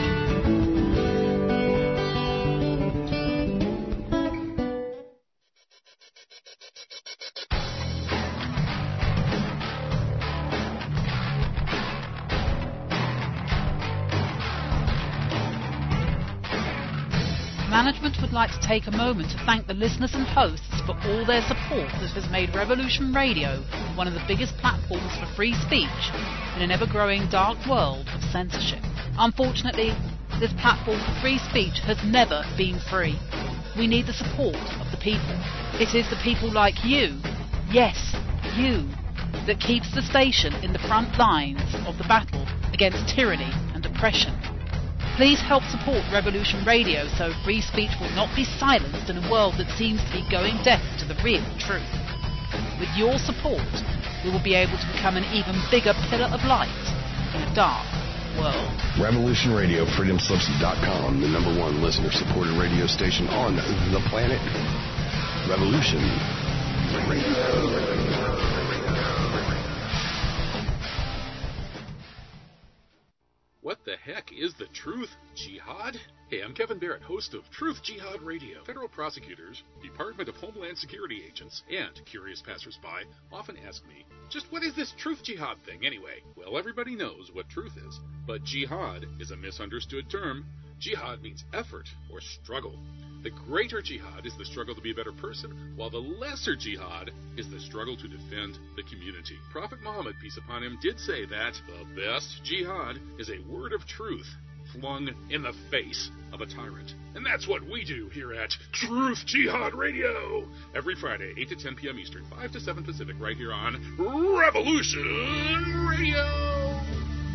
Management would like to take a moment to thank the listeners and hosts for all their support that has made Revolution Radio one of the biggest platforms for free speech in an ever-growing dark world of censorship. Unfortunately, this platform for free speech has never been free. We need the support of the people. It is the people like you, yes, you, that keeps the station in the front lines of the battle against tyranny and oppression. Please help support Revolution Radio so free speech will not be silenced in a world that seems to be going deaf to the real truth. With your support, we will be able to become an even bigger pillar of light in a dark world. Revolution Radio, freedom slips dot com, the number one listener-supported radio station on the planet. Revolution Radio. What the heck is the Truth Jihad? Hey, I'm Kevin Barrett, host of Truth Jihad Radio. Federal prosecutors, Department of Homeland Security agents, and curious passersby often ask me, just what is this Truth Jihad thing anyway? Well, everybody knows what truth is, but jihad is a misunderstood term. Jihad means effort or struggle. The greater jihad is the struggle to be a better person, while the lesser jihad is the struggle to defend the community. Prophet Muhammad, peace upon him, did say that the best jihad is a word of truth flung in the face of a tyrant. And that's what we do here at Truth Jihad Radio. Every Friday, eight to ten p.m. Eastern, five to seven Pacific, right here on Revolution Radio.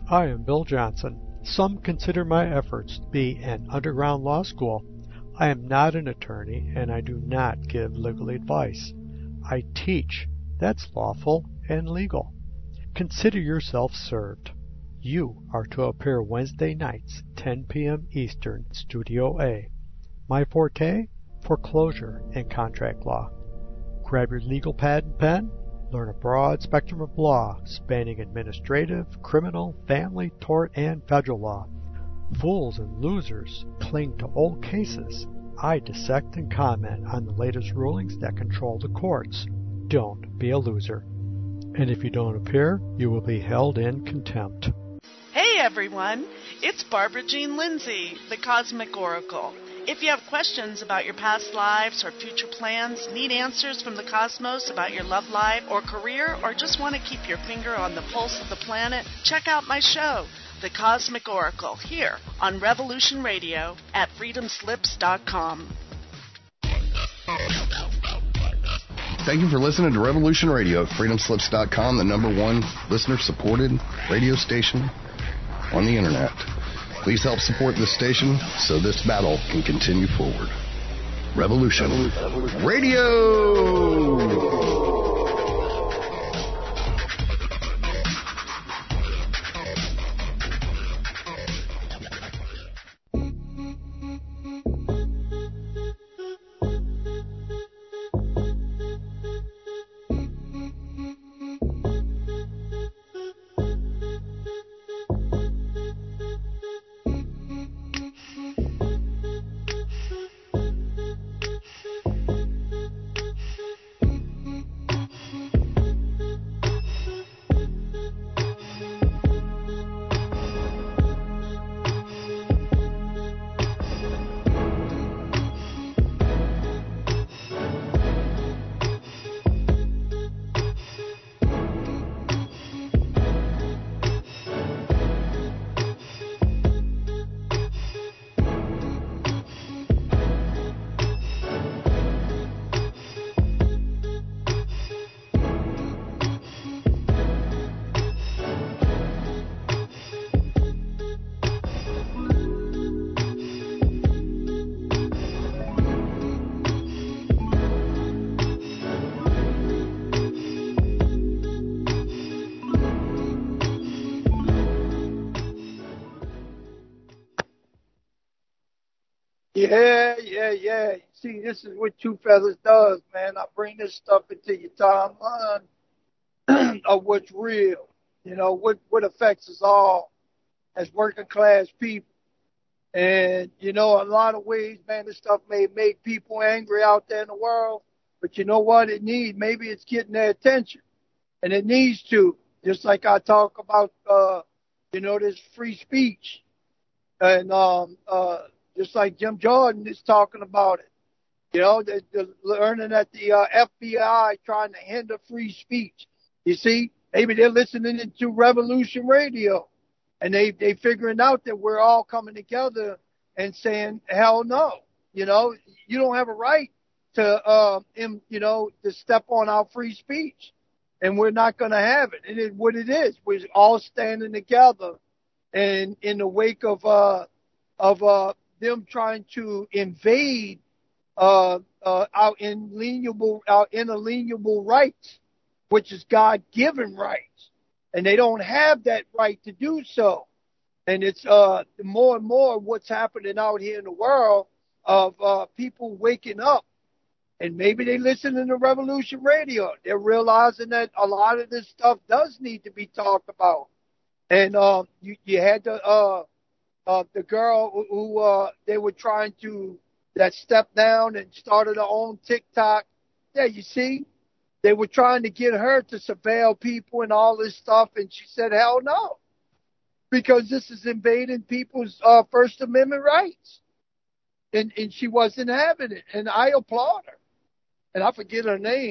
I am Bill Johnson. Some consider my efforts to be an underground law school. I am not an attorney, and I do not give legal advice. I teach. That's lawful and legal. Consider yourself served. You are to appear Wednesday nights, ten p.m. Eastern, Studio A. My forte? Foreclosure and contract law. Grab your legal pad and pen. Learn a broad spectrum of law spanning administrative, criminal, family, tort, and federal law. Fools and losers cling to old cases. I dissect and comment on the latest rulings that control the courts. Don't be a loser. And if you don't appear, you will be held in contempt. Hey everyone, it's Barbara Jean Lindsay, the Cosmic Oracle. If you have questions about your past lives or future plans, need answers from the cosmos about your love life or career, or just want to keep your finger on the pulse of the planet, check out my show, The Cosmic Oracle, here on Revolution Radio at freedom slips dot com. Thank you for listening to Revolution Radio at freedom slips dot com, the number one listener-supported radio station on the Internet. Please help support this station so this battle can continue forward. Revolution Radio! Yeah, yeah, yeah. See, this is what Two Feathers does, man. I bring this stuff into your timeline of what's real, you know, what, what affects us all as working class people. And, you know, a lot of ways, man, this stuff may make people angry out there in the world, but you know what it needs? Maybe it's getting their attention, and it needs to. Just like I talk about, uh, you know, this free speech, and um, uh, just like Jim Jordan is talking about it. You know, they're, they're learning that the uh, F B I trying to hinder free speech. You see, maybe they're listening to Revolution Radio, and they they figuring out that we're all coming together and saying, hell no. You know, you don't have a right to, uh, in, you know, to step on our free speech, and we're not going to have it. And it, what it is, we're all standing together, and in the wake of uh of uh them trying to invade uh, uh, our inalienable, our inalienable rights, which is God-given rights, and they don't have that right to do so. And it's uh, more and more what's happening out here in the world of uh, people waking up, and maybe they listening to Revolution Radio. They're realizing that a lot of this stuff does need to be talked about. And uh, you, you had to. Uh, Uh, the girl who uh, they were trying to, that stepped down and started her own TikTok. Yeah, you see, they were trying to get her to surveil people and all this stuff, and she said, hell no, because this is invading people's uh, First Amendment rights. And, and she wasn't having it, and I applaud her. And I forget her name.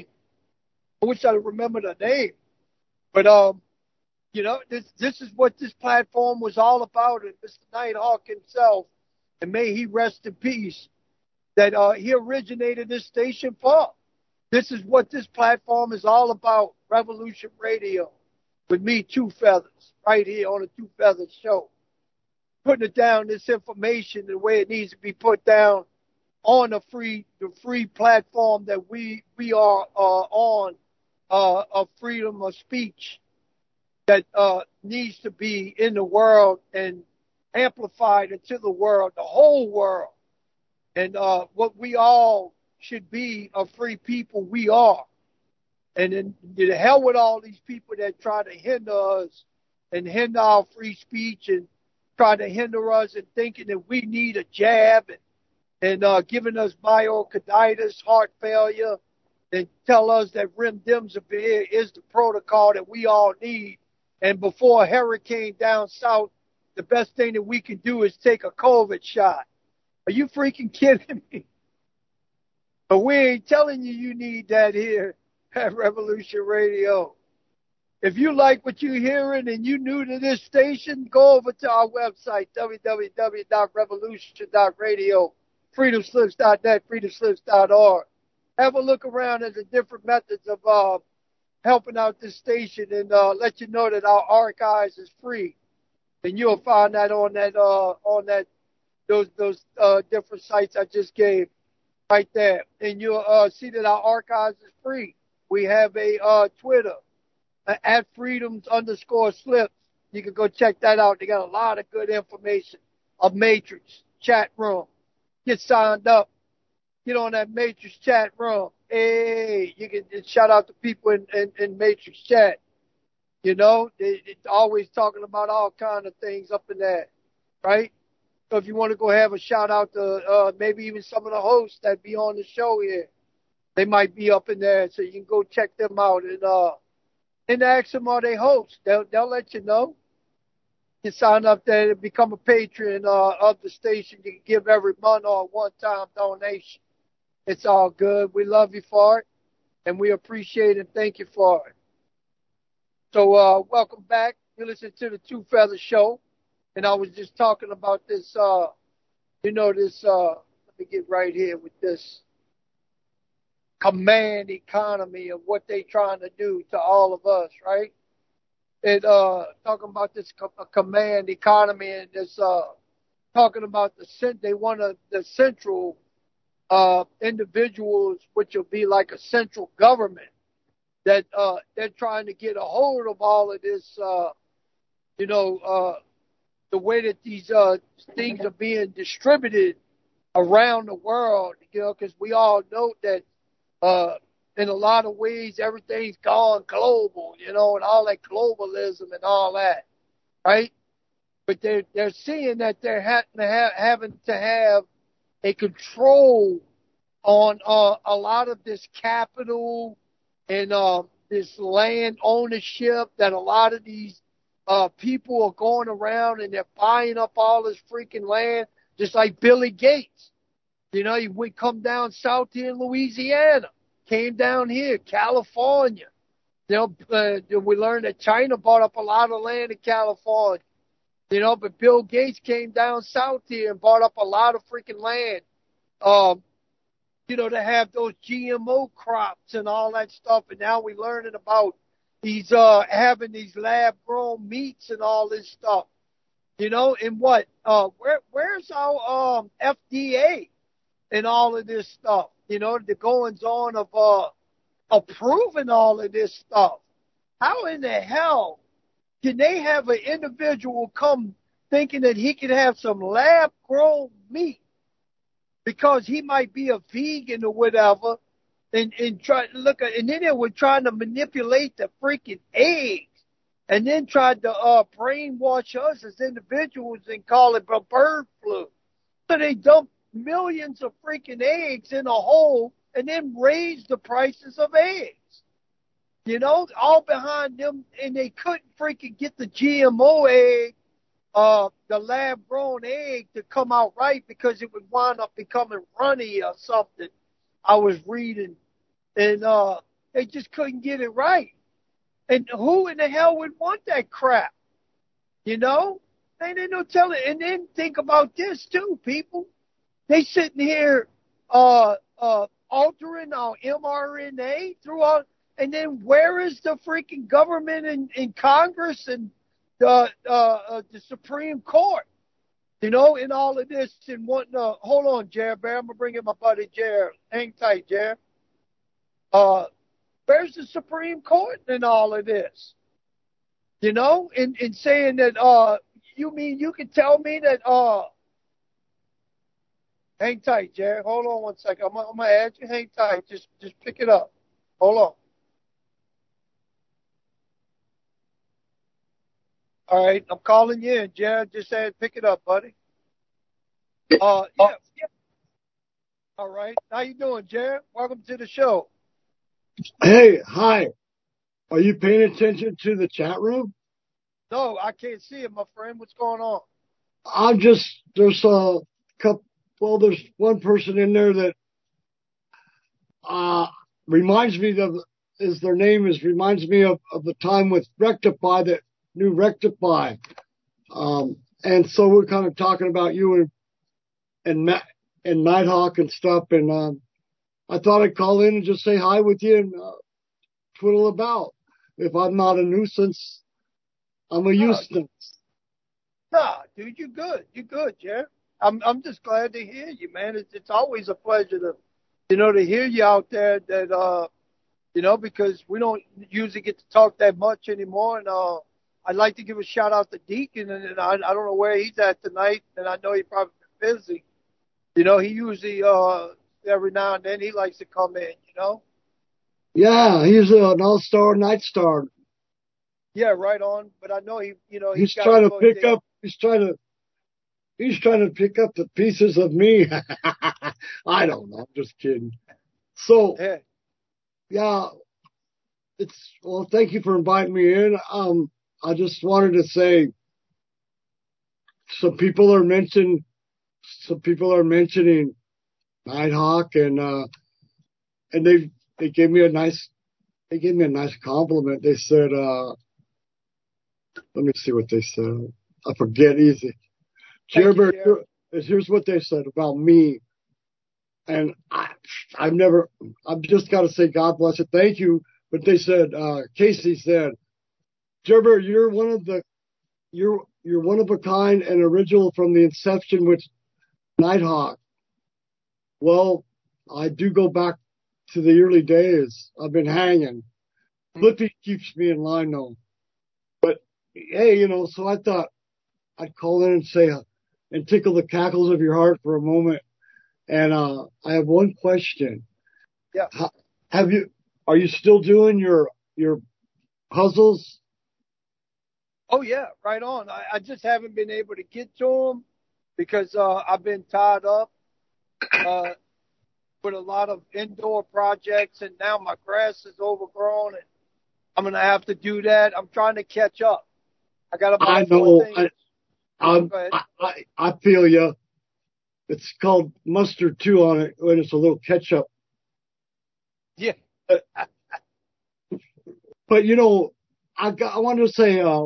I wish I remembered her name. But, um, you know, this this is what this platform was all about. And Mister Nighthawk himself, and may he rest in peace, that uh, he originated this station for. This is what this platform is all about, Revolution Radio. with me, Two Feathers, right here on the Two Feathers Show. Putting it down, this information, the way it needs to be put down on the free, the free platform that we, we are, uh, on, uh, of freedom of speech that, uh, needs to be in the world and amplified into the world, the whole world. And, uh, what we all should be a free people, we are. And then the hell with all these people that try to hinder us and hinder our free speech and try to hinder us in thinking that we need a jab and, and uh, giving us myocarditis, heart failure, and tell us that remdesivir is the protocol that we all need. And before a hurricane down south, the best thing that we can do is take a COVID shot. Are you freaking kidding me? But we ain't telling you you need that here at Revolution Radio. If you like what you're hearing and you're new to this station, go over to our website, w w w dot revolution dot radio, freedom slips dot net, freedom slips dot org. Have a look around at the different methods of uh, helping out this station and uh, let you know that our archives is free. And you'll find that on that uh, on that those those uh, different sites I just gave right there. And you'll uh, see that our archives is free. We have a uh, Twitter, uh, at freedoms underscore slips. You can go check that out. They got a lot of good information. A Matrix chat room. Get signed up. Get on that Matrix chat room. Hey, you can shout out to people in, in, in Matrix chat. You know, they, they're always talking about all kind of things up in there, right? So if you want to go have a shout out to uh, maybe even some of the hosts that be on the show here, they might be up in there, so you can go check them out and uh and ask them are they hosts. They'll they'll let you know. You sign up there and become a patron uh, of the station. You can give every month or a one-time donation. It's all good. We love you for it, and we appreciate and thank you for it. So uh welcome back. You listen to the Two Feather Show, and I was just talking about this. Uh, you know this. Uh, let me get right here with this. Command economy of what they trying to do to all of us, right? And uh, talking about this co- command economy and this uh, talking about the cent- they want a, the central uh, individuals, which will be like a central government that uh, they're trying to get a hold of all of this. Uh, you know, uh, the way that these uh, things are being distributed around the world. You know, because we all know that. Uh, in a lot of ways, everything's gone global, you know, and all that globalism and all that, right? But they're, they're seeing that they're having to have, having to have a control on uh, a lot of this capital and uh, this land ownership that a lot of these uh, people are going around and they're buying up all this freaking land, just like Billy Gates. You know, he would come down south here in Louisiana, came down here, California. You know, uh, we learned that China bought up a lot of land in California. You know, but Bill Gates came down south here and bought up a lot of freaking land. Um, you know, to have those G M O crops and all that stuff. And now we're learning about these, uh, having these lab-grown meats and all this stuff. You know, and what? Uh, where, where's our um, F D A? And all of this stuff, you know, the goings on of uh, approving all of this stuff. How in the hell can they have an individual come thinking that he can have some lab-grown meat because he might be a vegan or whatever, and and try to look at, and then they were trying to manipulate the freaking eggs, and then tried to uh, brainwash us as individuals and call it a bird flu. So they dumped millions of freaking eggs in a hole and then raise the prices of eggs. You know, all behind them, and they couldn't freaking get the G M O egg, uh, the lab-grown egg to come out right because it would wind up becoming runny or something. I was reading, and uh, they just couldn't get it right. And who in the hell would want that crap? You know? They didn't know tell it. And then think about this, too, people. They sitting here uh, uh, altering our M R N A through all. And then where is the freaking government and, and Congress and the uh, uh, the Supreme Court? You know, in all of this and wanting to, hold on, Jared Bear, I'm going to bring in my buddy Jared. Hang tight, Jared. Uh, where's the Supreme Court in all of this? You know, in, in saying that, uh, you mean you can tell me that, uh, hang tight, Jared. Hold on one second. I'm, I'm going to add you. Hang tight. Just, just pick it up. Hold on. All right, I'm calling you in, Jared. Just said pick it up, buddy. Uh, yeah, yeah. All right. How you doing, Jared? Welcome to the show. Hey, hi. Are you paying attention to the chat room? No, I can't see it, my friend. What's going on? I'm just, there's a couple, well, there's one person in there that uh reminds me of, is their name is, reminds me of, of the time with Rectify, that new Rectify. Um, and so we're kind of talking about you and, and Matt and Nighthawk and stuff. And, um, I thought I'd call in and just say hi with you and, uh, twiddle about. If I'm not a nuisance, I'm a no, nuisance. Nah, dude, you're good. You're good, Jared. I'm, I'm just glad to hear you, man. It's, it's always a pleasure to, you know, to hear you out there that, uh, you know, because we don't usually get to talk that much anymore. And, uh, I'd like to give a shout out to Deacon, and, and I, I don't know where he's at tonight, and I know he's probably busy. You know, he usually, uh, every now and then he likes to come in, you know? Yeah, he's an all-star, night star. Yeah, right on. But I know he, you know, he's, he's trying to go pick there. up, he's trying to, he's trying to pick up the pieces of me. I don't know. I'm just kidding. So, yeah. yeah, it's, well, thank you for inviting me in. Um, I just wanted to say, some people are mentioning, some people are mentioning Nighthawk, and uh, and they they gave me a nice, they gave me a nice compliment. They said, uh, let me see what they said. I forget easy. Jerber, here, here's what they said about me, and I, I've never, I've just got to say, God bless it, thank you. But they said, uh, Casey said, Jerber, you're one of the, you're, you're one of a kind and original from the inception with Nighthawk. Well, I do go back to the early days. I've been hanging. Flippy keeps me in line though. But hey, you know, so I thought I'd call in and say, uh, and tickle the cackles of your heart for a moment. And, uh, I have one question. Yeah. How, have you, are you still doing your, your puzzles? Oh, yeah, right on. I, I just haven't been able to get to them because uh, I've been tied up uh, with a lot of indoor projects, and now my grass is overgrown, and I'm going to have to do that. I'm trying to catch up. I got about I four know. things. I, I'm, I, I, I feel you. It's called mustard, too, on it, when it's a little ketchup. Yeah. But, you know, I got, I wanted to say, uh,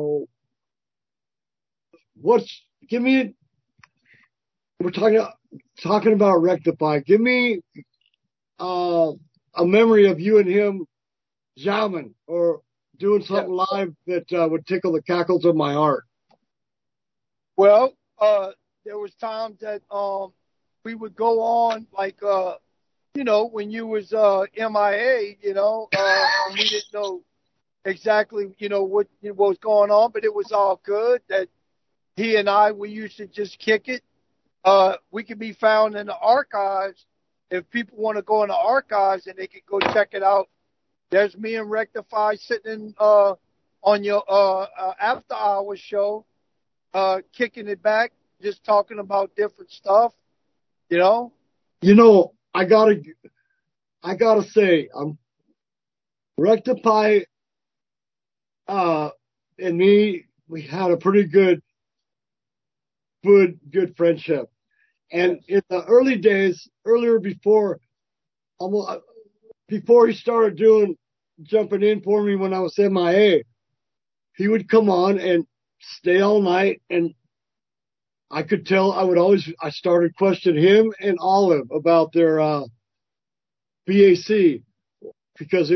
what's, give me, we're talking, talking about Rectify. Give me, uh, a memory of you and him jamming or doing something yeah. live that, uh, would tickle the cackles of my heart. Well, uh, there was times that, um, we would go on like, uh, you know, when you was, uh, M I A, you know, uh, we didn't know exactly, you know, what, you know, what was going on, but it was all good that he and I, we used to just kick it. Uh, we can be found in the archives. If people want to go in the archives and they can go check it out, there's me and Rectify sitting, uh, on your, uh, uh after hours show, uh, kicking it back, just talking about different stuff, you know? You know, I gotta, I gotta say, um, Rectify, uh, and me, we had a pretty good, good, good friendship. And in the early days, earlier before, almost, before he started doing, jumping in for me when I was M I A, he would come on and stay all night. And I could tell I would always, I started questioning him and Olive about their, uh, B A C, because it,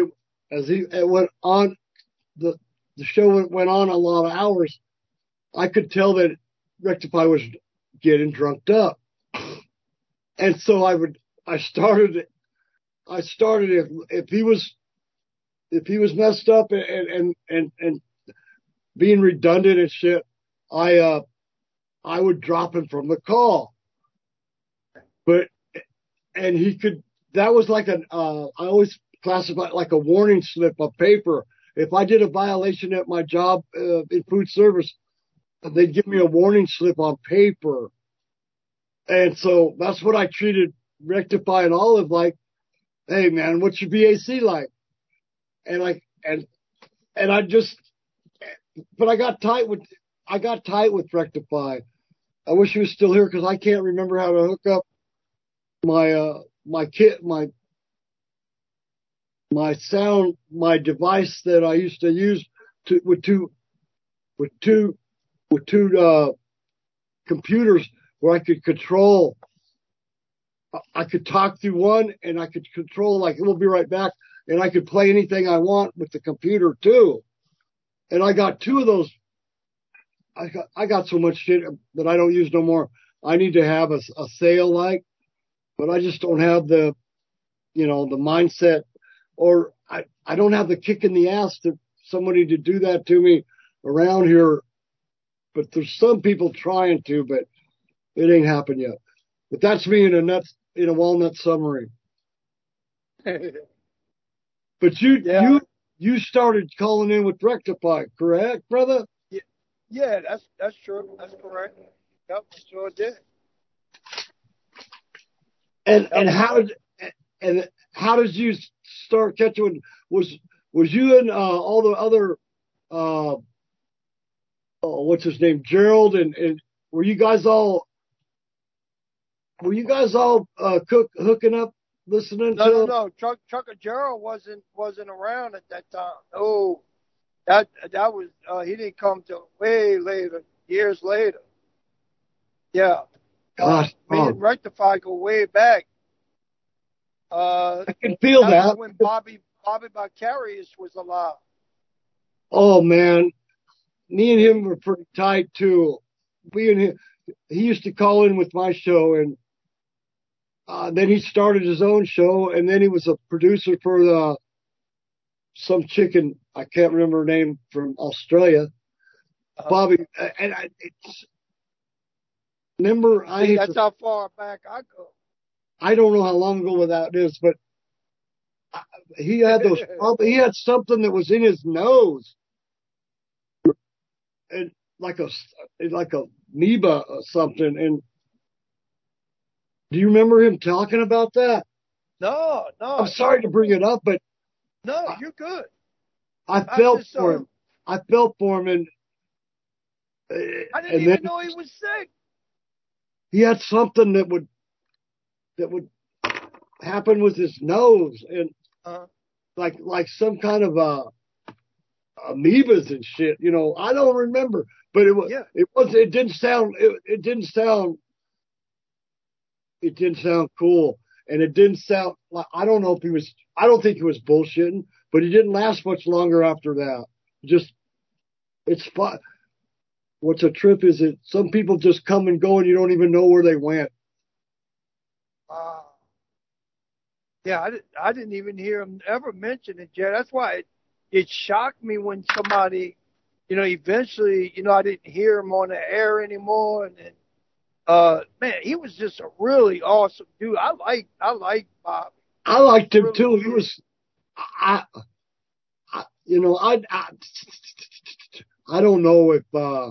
as he it went on, the the show went on a lot of hours. I could tell that Rectify was getting drunked up, and so I would I started I started if if he was if he was messed up and and and and being redundant and shit, I uh I would drop him from the call. But and he could that was like an uh I always classified like a warning slip of paper. If I did a violation at my job uh, in food service, they'd give me a warning slip on paper. And so that's what I treated Rectify and Olive like. Hey man, what's your B A C like? And I and and I just but I got tight with I got tight with Rectify. I wish he was still here because I can't remember how to hook up my uh my kit my my sound my device that I used to use to with two with two with two uh computers where I could control I could talk through one and I could control like we'll be right back and I could play anything I want with the computer too. And I got two of those. I got I got so much shit that I don't use no more. I need to have a, a sale like, but I just don't have the, you know, the mindset, or I I don't have the kick in the ass to somebody to do that to me around here. But there's some people trying to, but it ain't happened yet. But that's me in a nuts in a walnut summary. But you yeah. you you started calling in with Rectify, correct, brother? Yeah, yeah, that's that's true. That's correct. Yep, sure did. And and how did and how did you start catching? Was was you and uh, all the other uh, oh, what's his name, Gerald, and, and were you guys all were you guys all uh, cook hooking up? Listening no, to no, no. Chuck, Chuck and Gerald wasn't wasn't around at that time. Oh, that that was uh, he didn't come till way later, years later. Yeah, gosh, uh, me oh. and Rectify go way back. Uh, I can feel that. that Was when Bobby Bobby Vicarious was alive. Oh man, me and him were pretty tight too. We and him, he used to call in with my show and. Uh, then he started his own show, and then he was a producer for the, some chicken, I can't remember her name, from Australia. Uh, Bobby, and I, it's, remember, I See, that's to, how far back I go. I don't know how long ago that is, but I, he had those, he had something that was in his nose, and like a, like a amoeba or something, and do you remember him talking about that? No, no. I'm sorry to bring it up, but no, you're good. I felt just, for uh, him. I felt for him, and uh, I didn't and even then, know he was sick. He had something that would that would happen with his nose, and uh, like like some kind of uh, amoebas and shit. You know, I don't remember, but it was yeah. it was it didn't sound it, it didn't sound. It didn't sound cool, and it didn't sound like, I don't know if he was, I don't think he was bullshitting, but he didn't last much longer after that. Just, it's fun. What's a trip is it, some people just come and go and you don't even know where they went. Uh, yeah, I, did, I didn't even hear him ever mention it, Jed. That's why it, it shocked me when somebody, you know, eventually, you know, I didn't hear him on the air anymore, and then, Uh, man, he was just a really awesome dude. I like, I like Bob. I liked him really too. He was, I, I, you know, I, I, I don't know if, uh,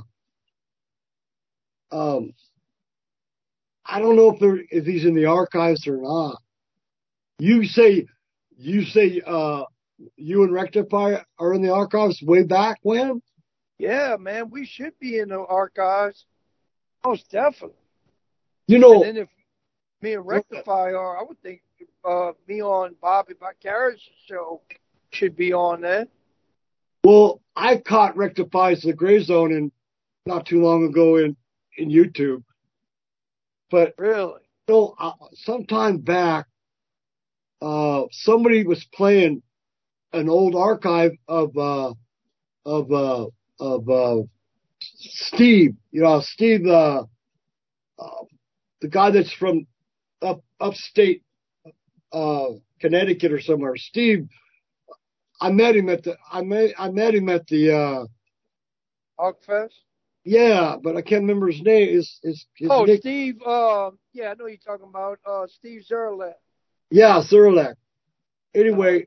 um, I don't know if there, if he's in the archives or not. You say, you say, uh, you and Rectify are in the archives way back when? Yeah, man, we should be in the archives. Most definitely. You know, and then if me and Rectify are, I would think uh, me on Bobby Vicarious' show should be on there. Well, I caught Rectify's The Gray Zone in not too long ago in, in YouTube. But really, you know, uh, sometime back, uh, somebody was playing an old archive of uh, of uh, of uh, Steve. You know, Steve, uh, uh, the guy that's from up upstate uh, Connecticut or somewhere. Steve, I met him at the I met I met him at the uh, Hogfest. Yeah, but I can't remember his name. His, his, his oh, nick- Steve. Uh, yeah, I know you're talking about uh, Steve Zerlak. Yeah, Zerlak. Anyway,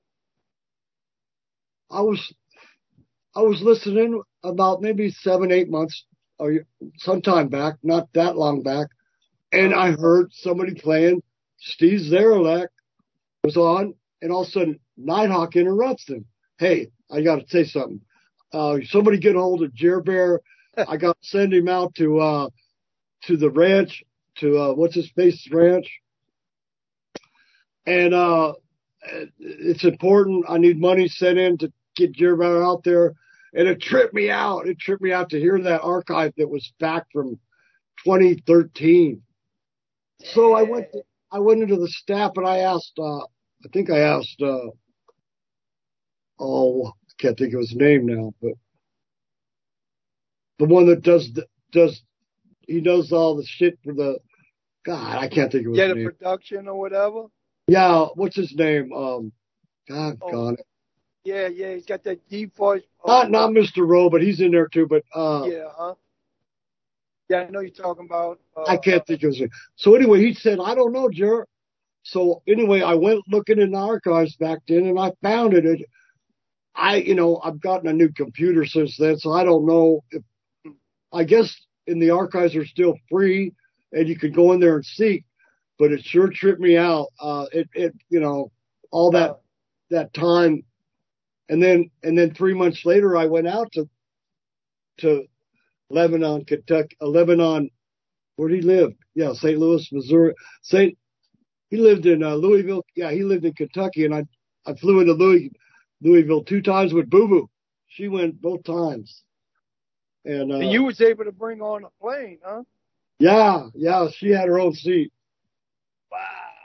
I was I was listening about maybe seven, eight months or sometime back, not that long back, and I heard somebody playing Steve Zerlak was on, and all of a sudden Nighthawk interrupts him. Hey, I got to say something. Uh, somebody get a hold of Jer Bear. I got to send him out to uh, to the ranch, to uh, what's his face ranch, and uh, it's important. I need money sent in to get Jer Bear out there, and it tripped me out. It tripped me out to hear that archive that was back from twenty thirteen. So I went to, I went into the staff and I asked. Uh, I think I asked. Uh, oh, I can't think of his name now, but. The one that does, does, he knows all the shit for the, God, I can't think of his yeah, name. Yeah, the production or whatever? Yeah, what's his name? Um, God, oh, God. Yeah, yeah, he's got that deep voice. Not, not Mister Rowe, but he's in there too, but, uh. Yeah, huh? Yeah, I know you're talking about. Uh, I can't think of his name. So anyway, he said, I don't know, Jer. So anyway, I went looking in the archives back then and I found it. it. I, you know, I've gotten a new computer since then, so I don't know if, I guess in the archives are still free and you could go in there and seek, but it sure tripped me out. Uh, it, it, you know, all that, uh, that time. And then, and then three months later, I went out to, to Lebanon, Kentucky, uh, Lebanon, where'd he live? Yeah. Saint Louis, Missouri. Saint, he lived in uh, Louisville. Yeah. He lived in Kentucky and I, I flew into Louis, Louisville two times with Boo Boo. She went both times. And, uh, and you was able to bring on a plane, huh? Yeah, yeah. She had her own seat. Wow.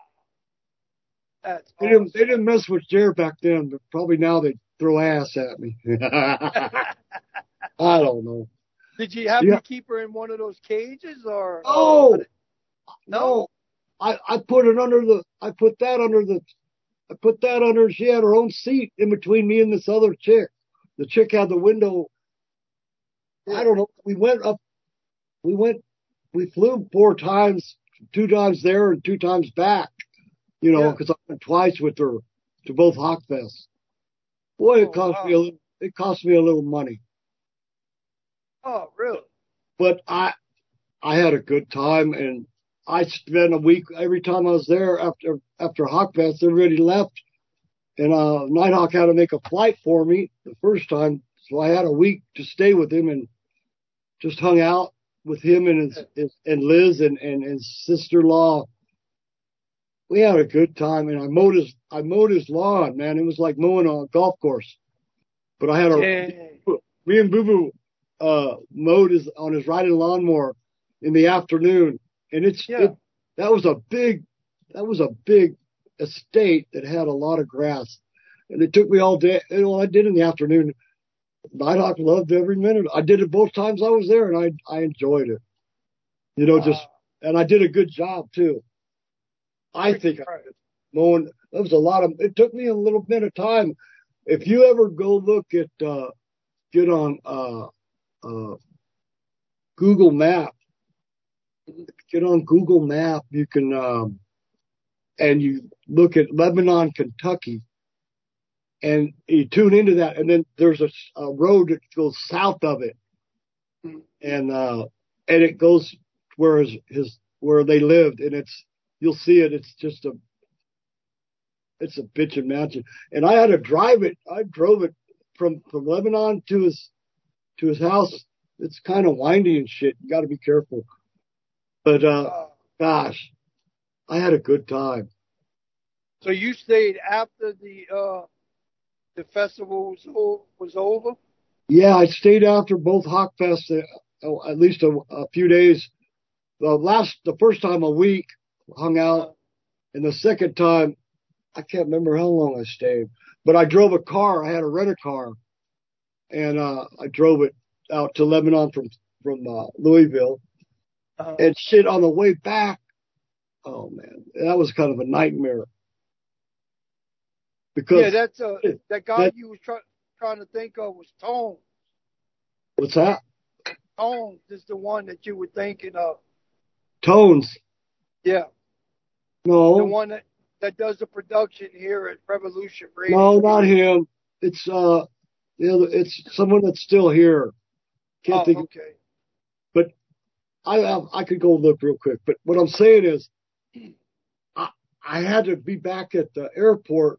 That's they, awesome. didn't, they didn't mess with Jer back then, but probably now they throw ass at me. I don't know. Did you have yeah. to keep her in one of those cages or? Oh, uh, no. I, I put it under the, I put that under the, I put that under, she had her own seat in between me and this other chick. The chick had the window. I don't know. We went up, we went, we flew four times, two times there and two times back, you know, because yeah. I went twice with her to both Hawkfests. Boy, it oh, cost wow. me a little, it cost me a little money. Oh, really? But I, I had a good time and I spent a week every time I was there after, after Hawkfest, everybody left and, uh, Nighthawk had to make a flight for me the first time. So I had a week to stay with him and just hung out with him and his, his and Liz and, and his sister-in-law. We had a good time and I mowed his, I mowed his lawn, man. It was like mowing a golf course. But I had a, yeah. me and Boo Boo, uh, mowed his, on his riding lawnmower in the afternoon. And it's, yeah. it, that was a big, that was a big estate that had a lot of grass. And it took me all day. You know, I did in the afternoon. Nighthawk loved every minute. I did it both times I was there, and I I enjoyed it. You know, wow. just and I did a good job too. I think I did. Mowing. There was a lot of. It took me a little bit of time. If you ever go look at, uh, get on uh, uh, Google Map, get on Google Map. You can, um, and you look at Lebanon, Kentucky. And you tune into that, and then there's a, a road that goes south of it, and uh, and it goes where his, his where they lived, and it's you'll see it. It's just a it's a bitchin' mansion, and I had to drive it. I drove it from from Lebanon to his to his house. It's kind of windy and shit. You got to be careful, but uh, gosh, I had a good time. So you stayed after the. Uh... The festival was, was over? Yeah, I stayed after both Hawkfests, uh, at least a, a few days. The last, the first time a week, hung out, and the second time I can't remember how long I stayed, but I drove a car. I had a rent-a-car, and uh, I drove it out to Lebanon from from uh, Louisville, uh, and shit on the way back. Oh man, that was kind of a nightmare. Because yeah, that's uh, that guy that, you was try, trying to think of was Tones. What's that? Tones is the one that you were thinking of. Tones. Yeah. No. The one that, that does the production here at Revolution Radio. No, not him. It's uh, you know, it's someone that's still here. Can't oh, think. okay. Of, but I have, I could go look real quick. But what I'm saying is, I I had to be back at the airport.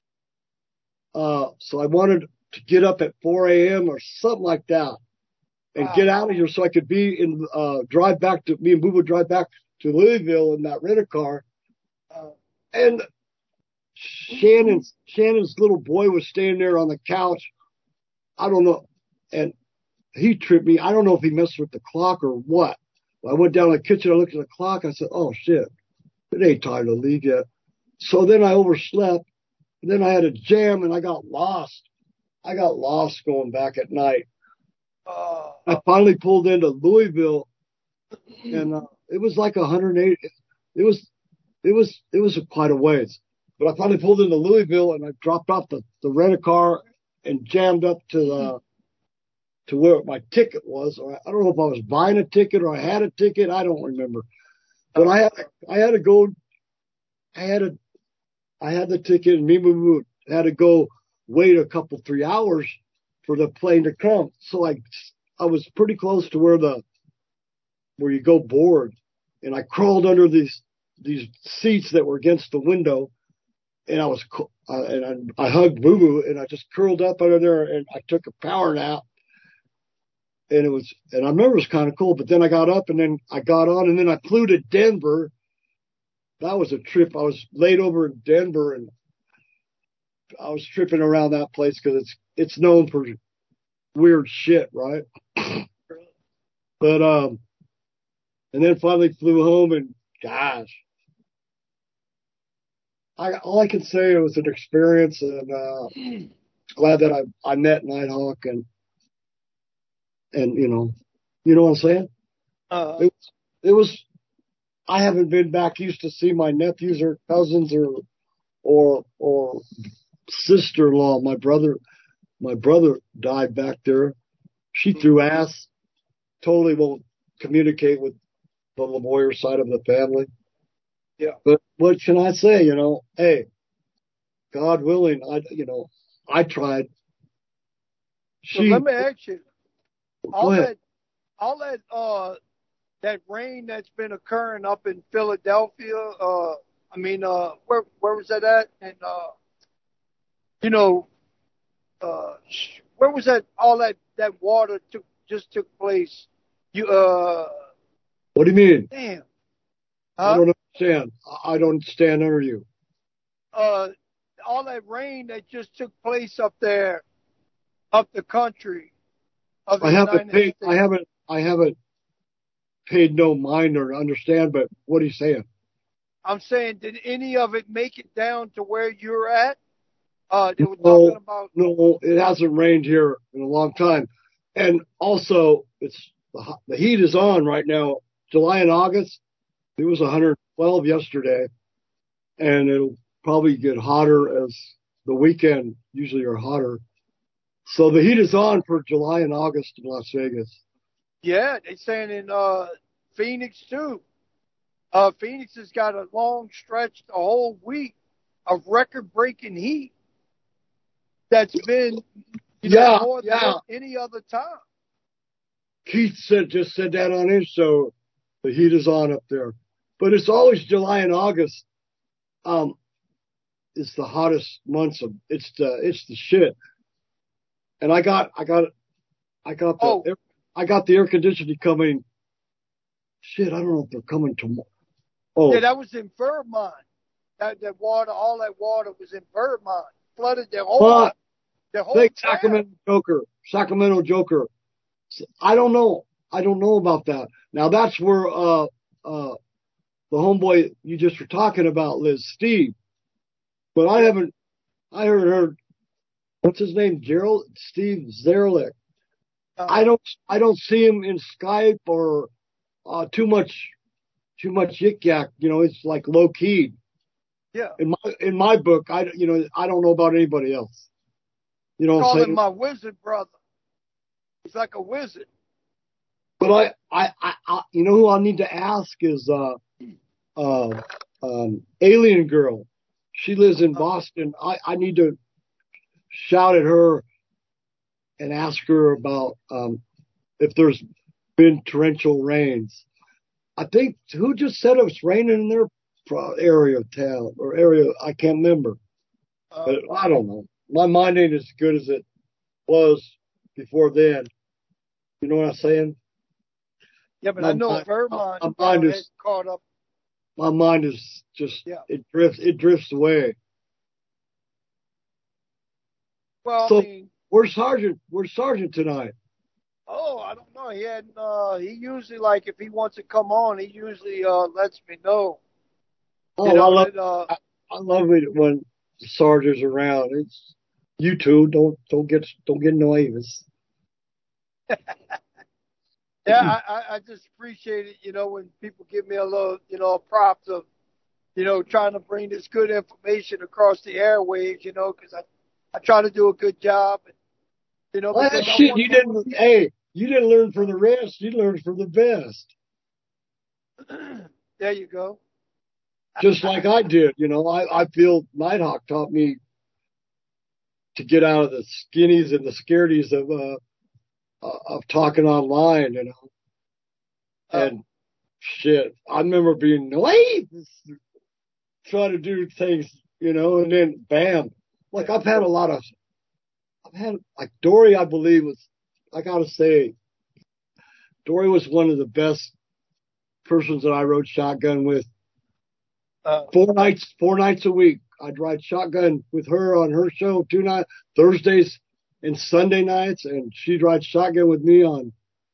Uh, so I wanted to get up at four a.m. or something like that, and wow. get out of here so I could be in uh, drive back to me and Boo would drive back to Louisville in that rent a car. Uh, and Shannon's, Shannon's little boy was staying there on the couch. I don't know. And he tripped me. I don't know if he messed with the clock or what. I went down to the kitchen. I looked at the clock. I said, oh shit, it ain't time to leave yet. So then I overslept. And then I had a jam and I got lost. I got lost going back at night. Uh, I finally pulled into Louisville and, uh, it was like one hundred eighty. It was, it was, it was quite a ways. But I finally pulled into Louisville and I dropped off the, the rent-a-car and jammed up to the, to where my ticket was. Or I don't know if I was buying a ticket or I had a ticket. I don't remember. But I had, I had to go, I had to, I had the ticket and me and Boo had to go wait a couple, three hours for the plane to come. So I, I was pretty close to where the, where you go board, and I crawled under these these seats that were against the window, and I was uh, and I, I hugged Boo Boo, and I just curled up under there, and I took a power nap, and it was and I remember it was kind of cool. But then I got up, and then I got on, and then I flew to Denver. That was a trip. I was laid over in Denver, and I was tripping around that place because it's it's known for weird shit, right? But um. And then finally flew home, and gosh, I all I can say it was an experience, and uh, glad that I I met Nighthawk, and and you know, you know what I'm saying? Uh, it, it was. I haven't been back east to see my nephews or cousins or or or sister-in-law. My brother, my brother died back there. She threw ass. Totally won't communicate with the LeBoyer side of the family. Yeah. But what can I say? You know, hey, God willing, I, you know, I tried. She, so let me ask you, all that, all that, uh, that rain that's been occurring up in Philadelphia, uh, I mean, uh, where, where was that at? And, uh, you know, uh, where was that, all that, that water took, just took place? You, uh, What do you mean? Damn. Huh? I don't understand. I don't stand under you. Uh, all that rain that just took place up there, up the country. Of the I haven't United paid. States. I haven't. I haven't paid no mind or understand. But what are you saying? I'm saying, did any of it make it down to where you're at? Uh, they were no, talking about. No, it hasn't rained here in a long time, and also it's the, the heat is on right now. July and August, it was one hundred twelve yesterday, and it'll probably get hotter as the weekend usually are hotter. So the heat is on for July and August in Las Vegas. Yeah, they're saying in uh, Phoenix too. Uh, Phoenix has got a long stretch, a whole week of record-breaking heat that's been you know, yeah, more yeah. than any other time. Keith said just said that on his show. The heat is on up there, but it's always July and August. Um, it's the hottest months of it's the it's the shit. And I got I got I got the oh. air, I got the air conditioning coming. Shit, I don't know if they're coming tomorrow. Oh, yeah, that was in Vermont. That that water, all that water was in Vermont, flooded their whole but their whole big town. Sacramento Joker, Sacramento Joker. I don't know. I don't know about that. Now that's where uh, uh, the homeboy you just were talking about, Liz, Steve, But I haven't, I heard, heard what's his name? Gerald, Steve Zerlich. Uh, I don't, I don't see him in Skype or uh, too much, too much yik yak. You know, it's like low key. Yeah. In my, in my book, I, you know, I don't know about anybody else. You know, call what I'm saying? him my wizard brother. He's like a wizard. But I, I, I, I you know who I need to ask is, uh, uh, um, Alien Girl. She lives in Boston. I, I need to shout at her and ask her about, um, if there's been torrential rains. I think, who just said it was raining in their area of town or area? I can't remember. Uh, but I don't know. My mind ain't as good as it was before then. You know what I'm saying? Yeah, but my I know mind, Vermont my mind is, has caught up. My mind is just, yeah. it drifts, it drifts away. Well, so, I mean, where's Sergeant? Where's Sergeant tonight? Oh, I don't know. He had, uh, he usually, like, if he wants to come on, he usually, uh, lets me know. Oh, you know, I love, that, uh, I, I love it when the Sergeant's around. It's, you two, don't, don't get, don't get nervous. Yeah, I, I just appreciate it, you know, when people give me a little, you know, props of, you know, trying to bring this good information across the airwaves, you know, because I, I try to do a good job. And, you know, well, because that shit, you didn't, to... hey, you didn't learn from the rest. You learned from the best. There you go. Just like I did, you know, I, I feel Nighthawk taught me to get out of the skinnies and the scaredies of, uh, of talking online, you know. And oh. shit, I remember being late, trying to do things, you know, and then bam. Like I've had a lot of, I've had, like Dory, I believe was, I gotta say, Dory was one of the best persons that I rode shotgun with. Uh, four nights, four nights a week. I'd ride shotgun with her on her show two nights, Thursdays and Sunday nights, and she'd ride shotgun with me on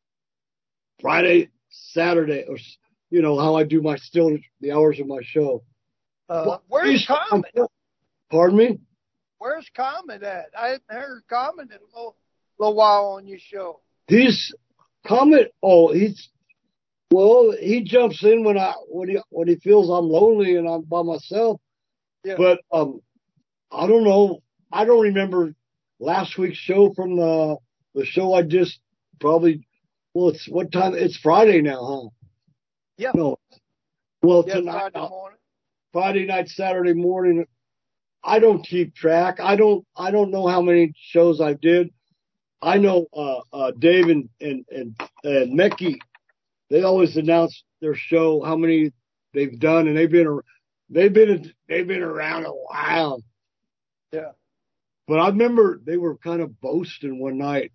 Friday, Saturday, or, you know, how I do my, still the hours of my show. Uh, well, where's Common? Pardon me? Where's Common at? I hadn't heard Common in a little, little while on your show. He's, Common, oh, he's, well, he jumps in when I, when he, when he feels I'm lonely and I'm by myself. Yeah. But, um, I don't know. I don't remember last week's show from the the show I just probably, well, it's what time? It's Friday now, huh? Yeah. No. Well, yeah, tonight, Friday morning. Friday night, Saturday morning. I don't keep track. I don't, I don't know how many shows I did. I know, uh, uh, Dave and, and, and, and Mecky, they always announce their show, how many they've done, and they've been, they've been, they've been around a while. Yeah. But I remember they were kind of boasting one night.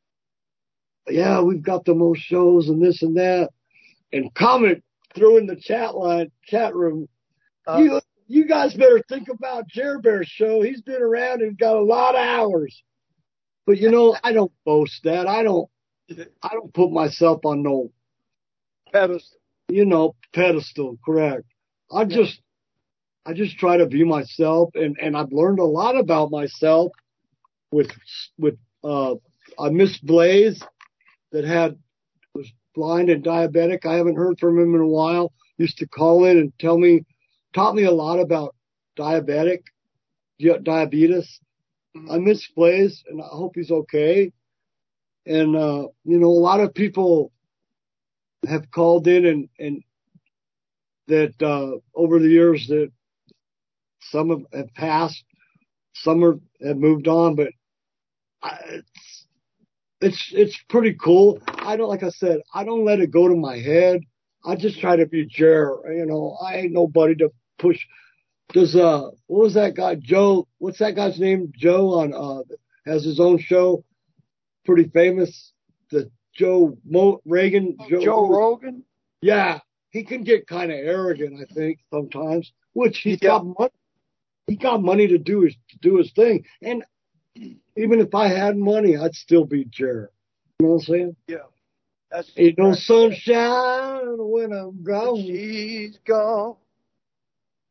Yeah, we've got the most shows and this and that. And comment threw in the chat line, chat room. Uh, you, you guys better think about Jer Bear's show. He's been around and got a lot of hours. But you know, I don't boast that. I don't, I don't put myself on no pedestal. You know, pedestal, correct. I yeah. just, I just try to be myself, and, and I've learned a lot about myself with, with, uh, I Miss Blaze that had, was blind and diabetic. I haven't heard from him in a while. Used to call in and tell me, taught me a lot about diabetic, diabetes. Mm-hmm. I miss Blaze, and I hope he's okay. And, uh, you know, a lot of people have called in and, and that, uh, over the years that some have, have passed, some are, have moved on, but I, it's, it's, it's pretty cool. I don't, like I said, I don't let it go to my head. I just try to be Jer, you know, I ain't nobody to push. Does, uh, what was that guy, Joe, what's that guy's name? Joe on, uh, has his own show, pretty famous, the Joe Mo- Reagan. Joe, Joe Rogan? Yeah. He can get kind of arrogant, I think, sometimes, which he's yeah. got money. He got money to do his, to do his thing. And even if I had money, I'd still be Jer. You know what I'm saying? Yeah. That's Ain't no sunshine when I'm gone. She's gone.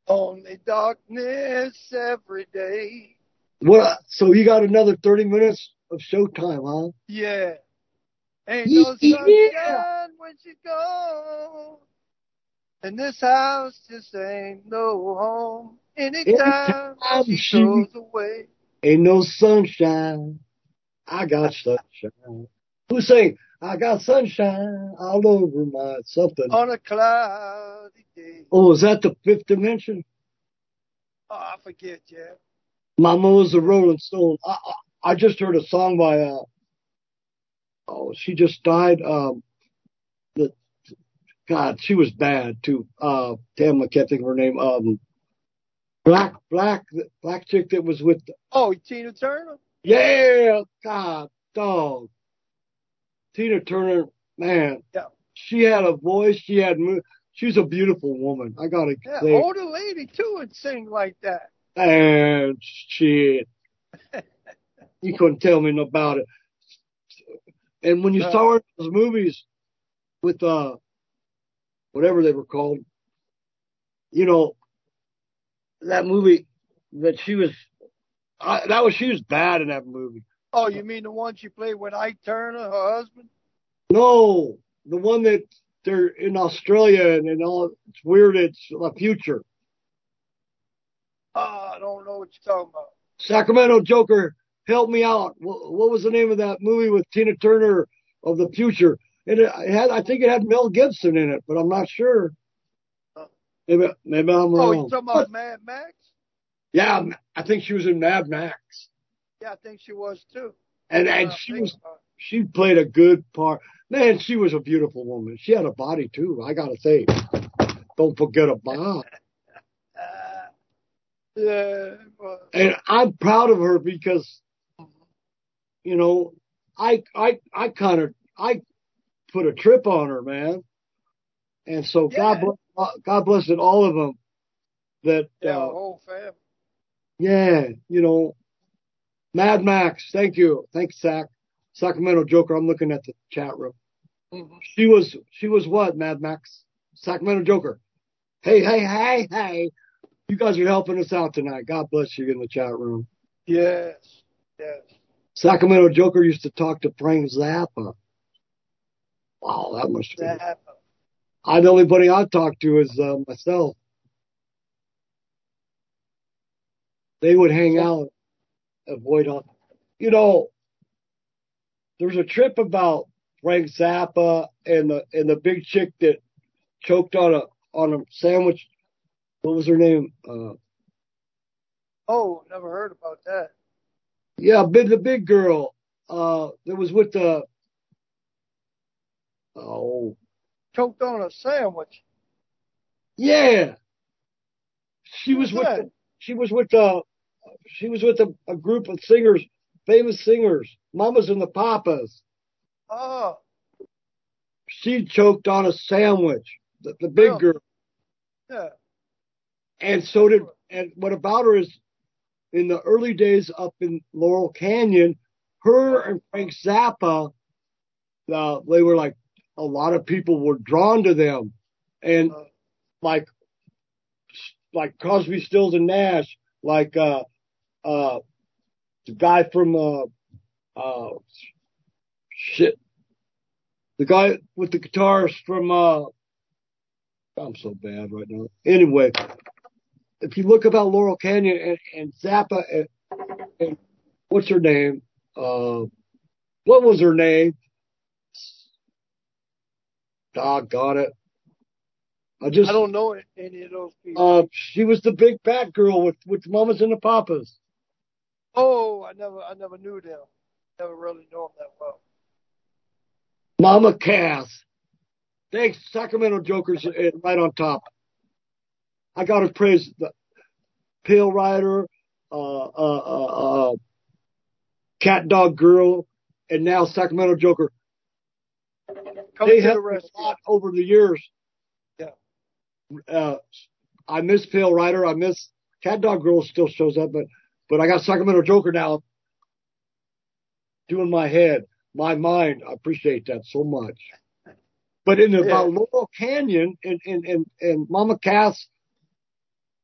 Only darkness every day. What? So you got another thirty minutes of showtime, huh? Yeah. Ain't no sunshine yeah. when she's gone. And this house just ain't no home. Anytime, Anytime she, she goes away. Ain't no sunshine. I got sunshine. Who's saying, I got sunshine all over my something? On a cloudy day. Oh, is that the Fifth Dimension? Oh, I forget, yeah. Mama was a Rolling Stone. I, I, I just heard a song by, uh, oh, she just died. Um, the, God, she was bad too. Uh, damn, I can't think of her name. Um, black, black, black chick that was with. The, oh, Tina Turner? Yeah, God, dog. Tina Turner, man. Yeah. She had a voice. She had, she's a beautiful woman. I gotta yeah, say. Older lady too would sing like that. And shit. You couldn't tell me about it. And when you uh, saw her in those movies with, uh, whatever they were called, you know, that movie that she was, uh, that was, she was bad in that movie. Oh, you mean the one she played with Ike Turner, her husband? No, the one that they're in Australia and, and all, it's weird, it's a future. Oh, I don't know what you're talking about. Sacramento Joker, help me out. What, what was the name of that movie with Tina Turner of the future? And it had, I think it had Mel Gibson in it, but I'm not sure. Maybe, maybe I'm wrong. Oh, you talking about Mad Max? Yeah, I think she was in Mad Max. Yeah, I think she was too. And and she was, she played a good part. Man, she was a beautiful woman. She had a body too, I gotta say. Don't forget a bod. Yeah. And I'm proud of her because, you know, I I I kind of I put a trip on her, man. And so yeah. God bless God bless it, all of them. That yeah, uh, whole family. Yeah, you know, Mad Max. Thank you, thanks, Sac. Sacramento Joker. I'm looking at the chat room. Mm-hmm. She was she was what, Mad Max? Sacramento Joker. Hey, hey, hey, hey. You guys are helping us out tonight. God bless you in the chat room. Yes, yes. Sacramento Joker used to talk to Frank Zappa. Wow, that must have been. I, the only buddy I talked to is uh, myself. They would hang out, avoid all. You know, there's a trip about Frank Zappa and the and the big chick that choked on a on a sandwich. What was her name? Uh, oh, never heard about that. Yeah, big the big girl. Uh, that was with the. Oh. Choked on a sandwich. Yeah. She was, was with. The, she was with the. She was with a, a group of singers, famous singers, Mamas and the Papas. Oh. She choked on a sandwich. The, the big oh. girl. Yeah. And so did, and what about her is, in the early days up in Laurel Canyon, her and Frank Zappa, uh, they were like, a lot of people were drawn to them. And uh, like, like Crosby, Stills and Nash, like, uh, uh, the guy from, uh, uh, shit, the guy with the guitarist from, uh, I'm so bad right now. Anyway. If you look about Laurel Canyon and, and Zappa and, and what's her name? Uh, what was her name? Doggone it. I just. I don't know any of those people. Uh, she was the big fat girl with, with the Mamas and the Papas. Oh, I never, I never knew them. Never really knew them that well. Mama Cass. Thanks, Sacramento Jokers right on top. I got to praise the Pale Rider, uh, uh, uh, uh, Cat Dog Girl, and now Sacramento Joker. Come they to helped the me rescue. a lot over the years. Yeah. Uh, I miss Pale Rider. I miss Cat Dog Girl still shows up, but but I got Sacramento Joker now doing my head, my mind. I appreciate that so much. But in the, yeah. about Laurel Canyon and, and, and, and Mama Cass,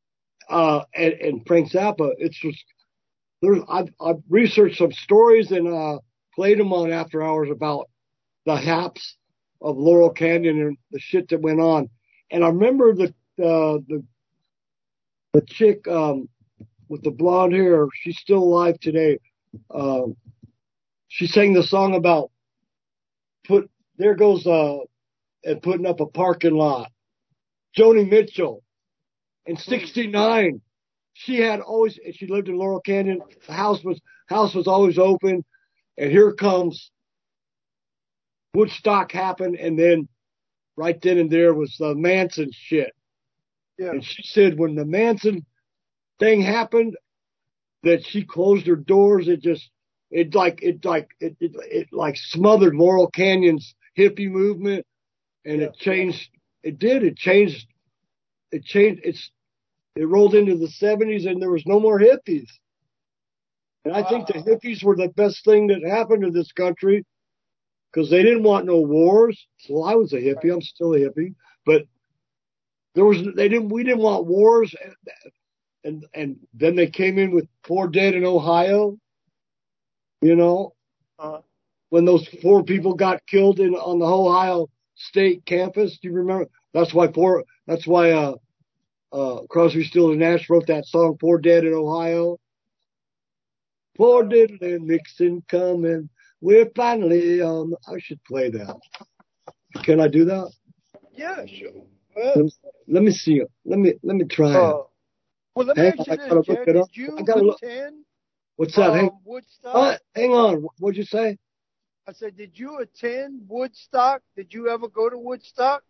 uh, and, and Frank Zappa. It's just there's I've, I've researched some stories and uh, played them on After Hours about the haps of Laurel Canyon and the shit that went on. And I remember the uh, the the chick um, with the blonde hair. She's still alive today. Um, she sang the song about put there goes uh and putting up a parking lot. Joni Mitchell in sixty-nine. She had always, she lived in Laurel Canyon. The house was, house was always open. And here comes Woodstock happened. And then right then and there was the Manson shit. Yeah. And she said when the Manson thing happened, that she closed her doors. It just, it like, it like, it, it, it like smothered Laurel Canyon's hippie movement. And yeah. it changed, it did, it changed, it changed, it's, it rolled into the seventies and there was no more hippies. And I think the hippies were the best thing that happened to this country because they didn't want no wars. Well, I was a hippie. I'm still a hippie, but there was, they didn't, we didn't want wars. And, and, and then they came in with four dead in Ohio, you know, uh, when those four people got killed in on the Ohio State campus. Do you remember? That's why four, that's why, uh, Uh, Crosby, Stills and Nash wrote that song, Four Dead in Ohio. Four dead and Nixon coming. We're finally on. I should play that. Can I do that? Yeah, sure. Well, let, me, let me see. Let me let me try uh, it. Well, let me hang ask you on, this, I gotta Jack. look it up. Did you I gotta look. attend What's that? um, hang, Woodstock? uh, hang on. What'd you say? I said, did you attend Woodstock? Did you ever go to Woodstock?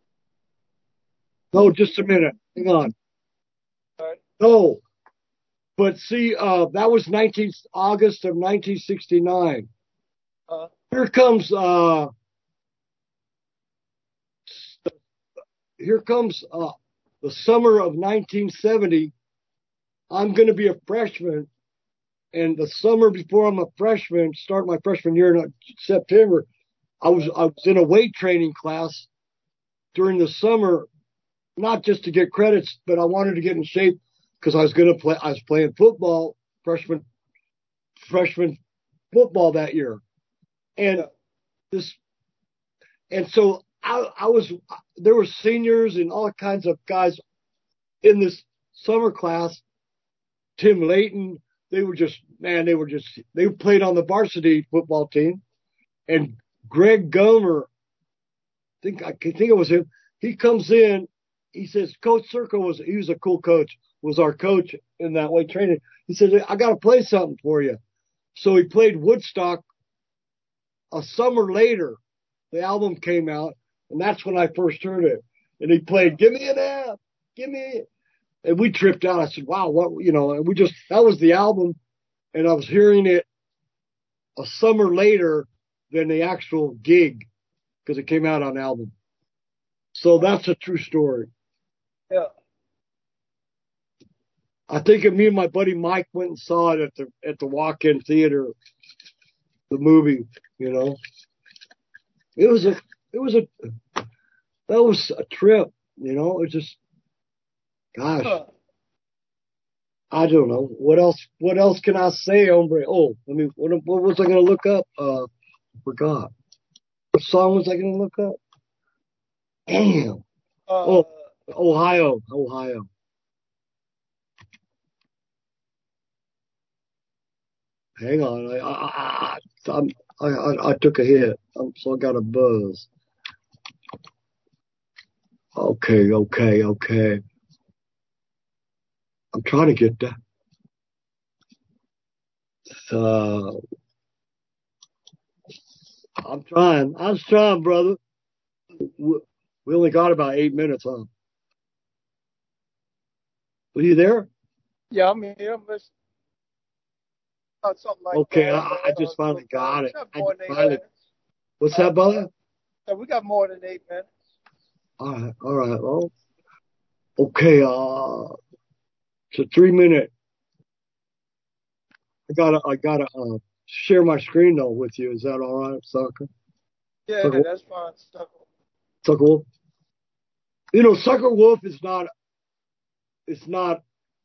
No, just a minute. Hang on. All right. No. But see, uh, that was nineteen August of nineteen sixty-nine. Uh, here comes, uh, here comes, uh, the summer of nineteen seventy. I'm going to be a freshman. And the summer before I'm a freshman, start my freshman year in September, I was, I was in a weight training class during the summer. Not just to get credits, but I wanted to get in shape because I was going to play, I was playing football, freshman, freshman football that year. And this, and so I, I was, there were seniors and all kinds of guys in this summer class. Tim Layton, they were just, man, they were just, they played on the varsity football team. And Greg Gomer, I think, I think it was him. He comes in. He says, Coach Circle was, he was a cool coach, was our coach in that weight training. He said, I got to play something for you. So he played Woodstock a summer later. The album came out, and that's when I first heard it. And he played, give me an F, give me, and we tripped out. I said, wow, what, you know, and we just, that was the album. And I was hearing it a summer later than the actual gig because it came out on album. So that's a true story. Yeah. I think me and my buddy Mike went and saw it at the at the walk-in theater, the movie. You know, it was a it was a that was a trip. You know, it was just, gosh, huh. I don't know what else. What else can I say, hombre? Oh, I mean, what, what was I going to look up? Uh, forgot. What song was I going to look up? Damn. Uh, oh, Ohio, Ohio. Hang on, I I I, I, I, I took a hit, um, so I got a buzz. Okay, okay, okay. I'm trying to get that. Uh, I'm trying. I was trying, brother. We only got about eight minutes, huh? Were you there? Yeah, I'm here. I'm just, uh, something like okay, that. I, I just finally got it. I just finally, minutes. what's that, brother? Yeah, we got more than eight minutes. All right, all right. Well, okay. Uh, it's a three minute. I gotta, I gotta uh, share my screen though with you. Is that all right, Sucker? Yeah, Sucker that's fine, Sucker. Sucker Wolf. You know, Sucker Wolf is not. It's not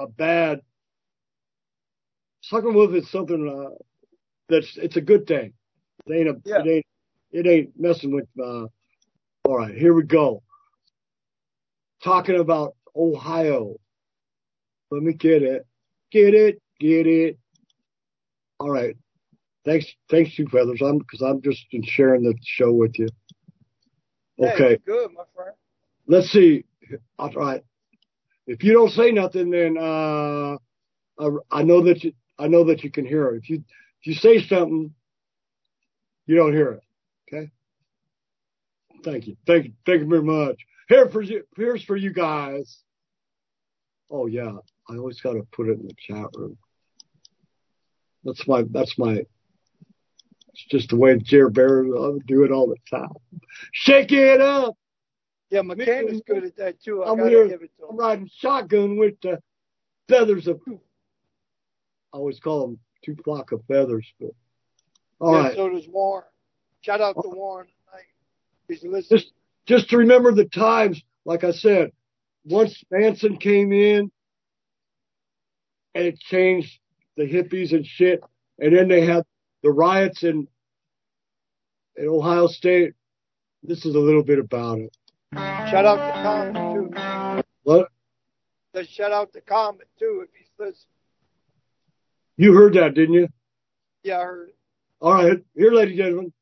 a bad. Sucking wolf is something uh, that's it's a good thing. It ain't a, yeah. it ain't it ain't messing with. Uh, all right, here we go. Talking about Ohio. Let me get it, get it, get it. All right, thanks, thanks you, Feathers. I'm because I'm just sharing the show with you. Okay, hey, good, my friend. Let's see. All right, if you don't say nothing, then uh, I, I know that you. I know that you can hear it. If you if you say something, you don't hear it. Okay. Thank you. Thank you. Thank you very much. Here for you. Here's for you guys. Oh yeah, I always got to put it in the chat room. That's my. That's my. It's just the way Jer Bear do it all the time. Shake it up. Yeah, McCann good at that too. I I'm gotta here, give it to him. I'm riding shotgun with the feathers of. I always call them two flock of feathers, but all yeah, right. So does Warren. Shout out to Warren tonight. He's listening. Just, just to remember the times, like I said, once Manson came in, and it changed the hippies and shit, and then they had the riots in in Ohio State. This is a little bit about it. Shout out to Comet too. What? Let's shout out to Comet too if he's listening. You heard that, didn't you? Yeah, I heard it. All right. Here, ladies and gentlemen.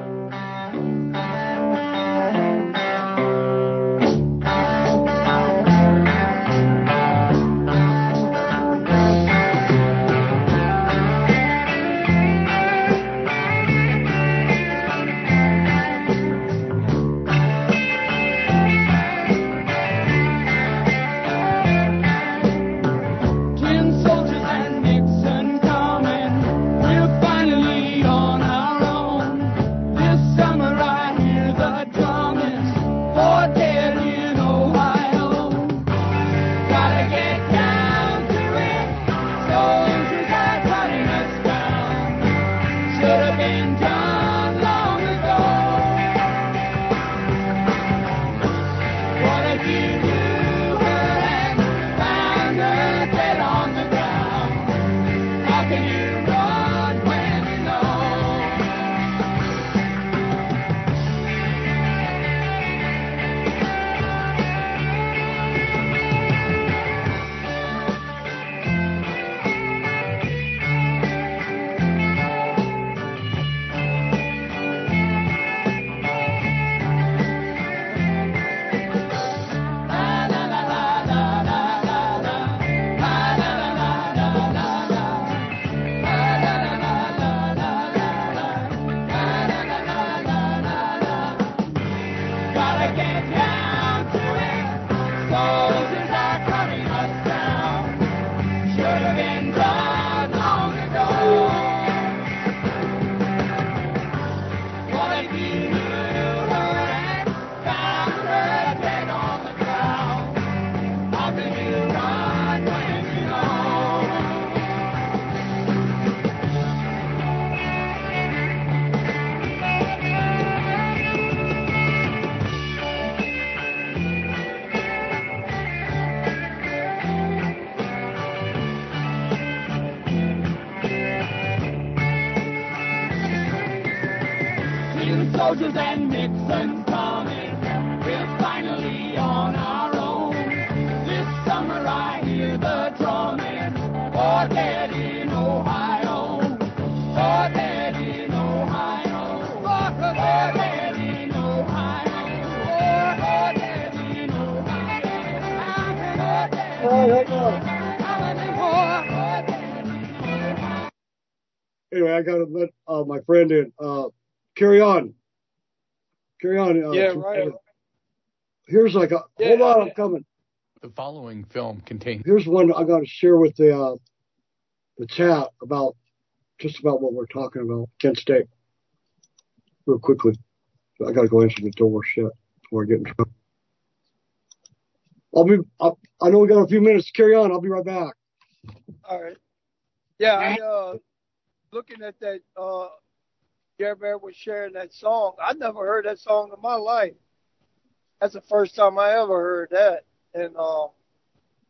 Soldiers and Nixon coming, we're finally on our own. This summer I hear the drumming, or dead in Ohio, or dead in Ohio, or dead in Ohio, or dead in Ohio. Anyway, I gotta let uh, my friend in. Uh, carry on. Carry on. Uh, yeah, right. Here's like a, yeah, hold on, yeah. I'm coming. The following film contains. Here's one I got to share with the uh, the chat about just about what we're talking about. Kent State. Real quickly. I got to go answer the door shit before I get in trouble. I'll be, I, I know we got a few minutes to carry on. I'll be right back. All right. Yeah, I, uh, looking at that, uh, Jerry Bear was sharing that song. I never heard that song in my life. That's the first time I ever heard that. And uh,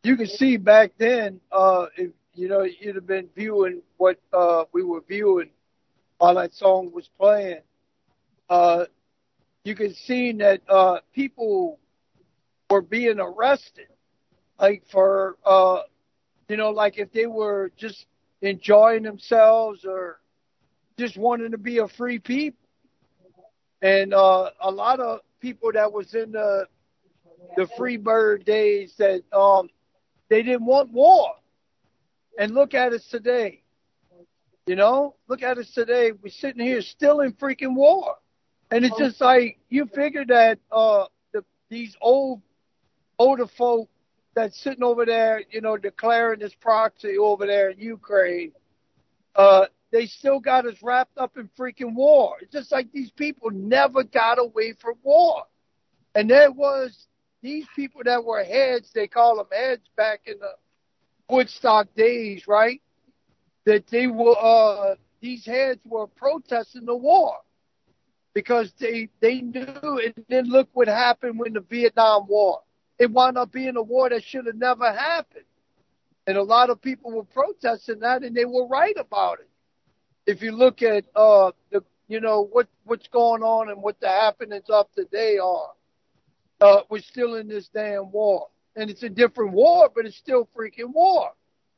you can see back then, uh, if you know, you'd have been viewing what uh, we were viewing while that song was playing. Uh, you could see that uh, people were being arrested, like for, uh, you know, like if they were just enjoying themselves or just wanting to be a free people. And uh, a lot of people that was in the the free bird days that um, they didn't want war. And look at us today. You know, look at us today. We're sitting here still in freaking war. And it's just like, you figure that uh, the, these old, older folk that's sitting over there, you know, declaring this proxy over there in Ukraine, uh, they still got us wrapped up in freaking war. It's just like these people never got away from war. And there was these people that were heads, they call them heads back in the Woodstock days, right? That they were, uh, these heads were protesting the war because they, they knew, and then look what happened when the Vietnam War. It wound up being a war that should have never happened. And a lot of people were protesting that, and they were right about it. If you look at, uh, the, you know, what, what's going on and what the happenings of today are, uh, we're still in this damn war. And it's a different war, but it's still freaking war.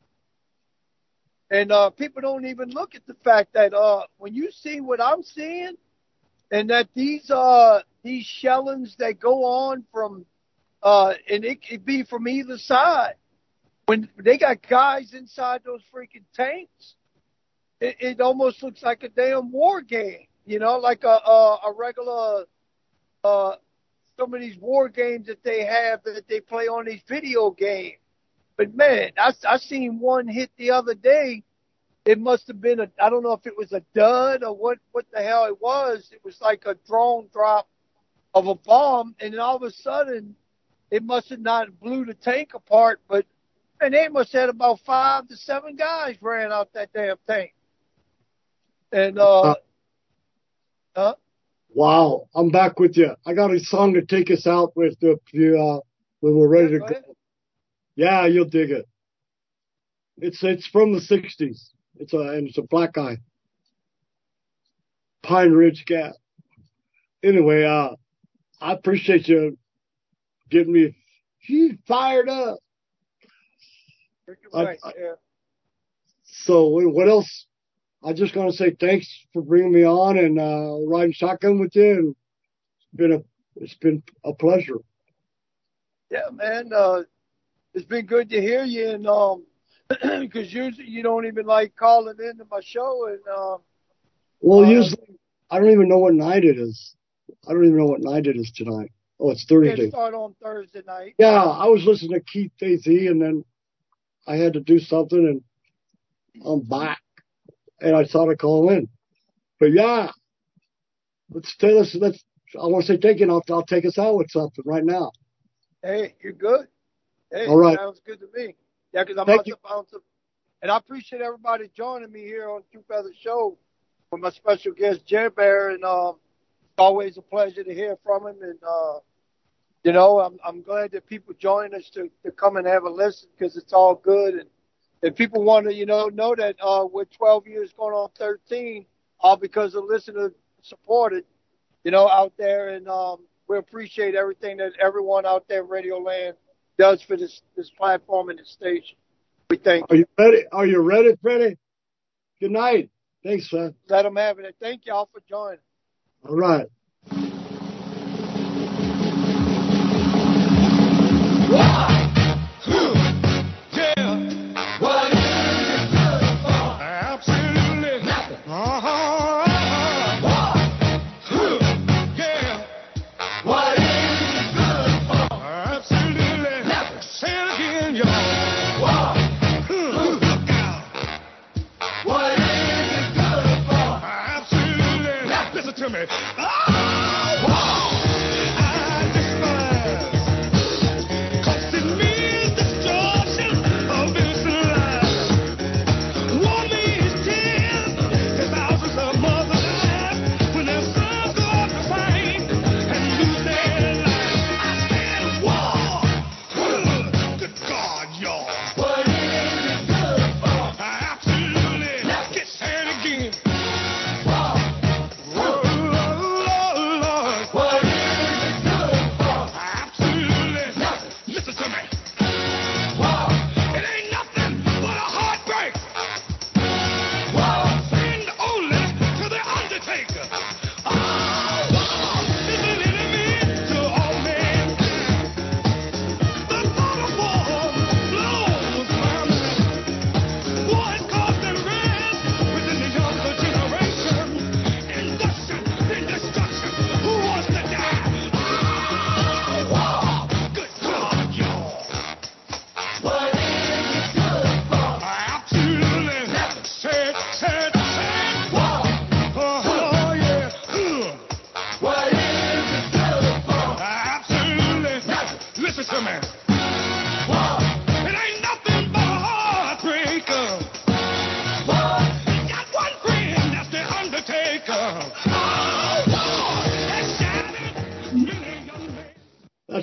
And uh, people don't even look at the fact that uh, when you see what I'm seeing, and that these uh these shellings that go on from, uh, and it could be from either side. When they got guys inside those freaking tanks, it, it almost looks like a damn war game. You know, like a a, a regular uh. some of these war games that they have that they play on these video games. But man, I, I seen one hit the other day. It must have been a, I don't know if it was a dud or what, what the hell it was. It was like a drone drop of a bomb. And then all of a sudden, it must have not blew the tank apart. But man, they must have had about five to seven guys ran out that damn tank. And, uh, uh huh? Wow, I'm back with you. I got a song to take us out with if you, uh, when we're ready yeah, to go. go. Ahead. Yeah, you'll dig it. It's it's from the sixties. It's a and it's a black guy. Pine Ridge Gap. Anyway, uh, I appreciate you getting me fired up. Right, I, I, yeah. So what else? I just want to say thanks for bringing me on and uh, riding shotgun with you. And it's been a it's been a pleasure. Yeah, man. Uh, it's been good to hear you, and um, because usually you don't even like calling into my show, and um. Well, uh, usually I don't even know what night it is. I don't even know what night it is tonight. Oh, it's Thursday. It start on Thursday night. Yeah, I was listening to Keith Daisy, and then I had to do something, and I'm back. And I thought I'd call in. But yeah, let's tell us, let's, I want to say thank you, and I'll, I'll take us out with something right now. Hey, you're good. Hey, all right. Sounds good to me. Yeah, because I'm thank about you. to bounce up. And I appreciate everybody joining me here on Two Feather Show with my special guest, Jer Bear. And um, it's always a pleasure to hear from him. And, uh, you know, I'm, I'm glad that people join us to, to come and have a listen because it's all good. And if people want to, you know, know that uh, we're twelve years going on thirteen, all because of listeners supported, you know, out there. And um, we appreciate everything that everyone out there in Radio Land does for this, this platform and this station. We thank Are you ready? Are you ready, Freddie? Good night. Thanks, son. Let them have it. Thank y'all for joining. All right. To me. Oh, wow. I despise, 'cause it means destruction of innocent lives. One means tears to thousands of mothers' lives when their sons go out to fight and lose their lives. I stand war. Good God,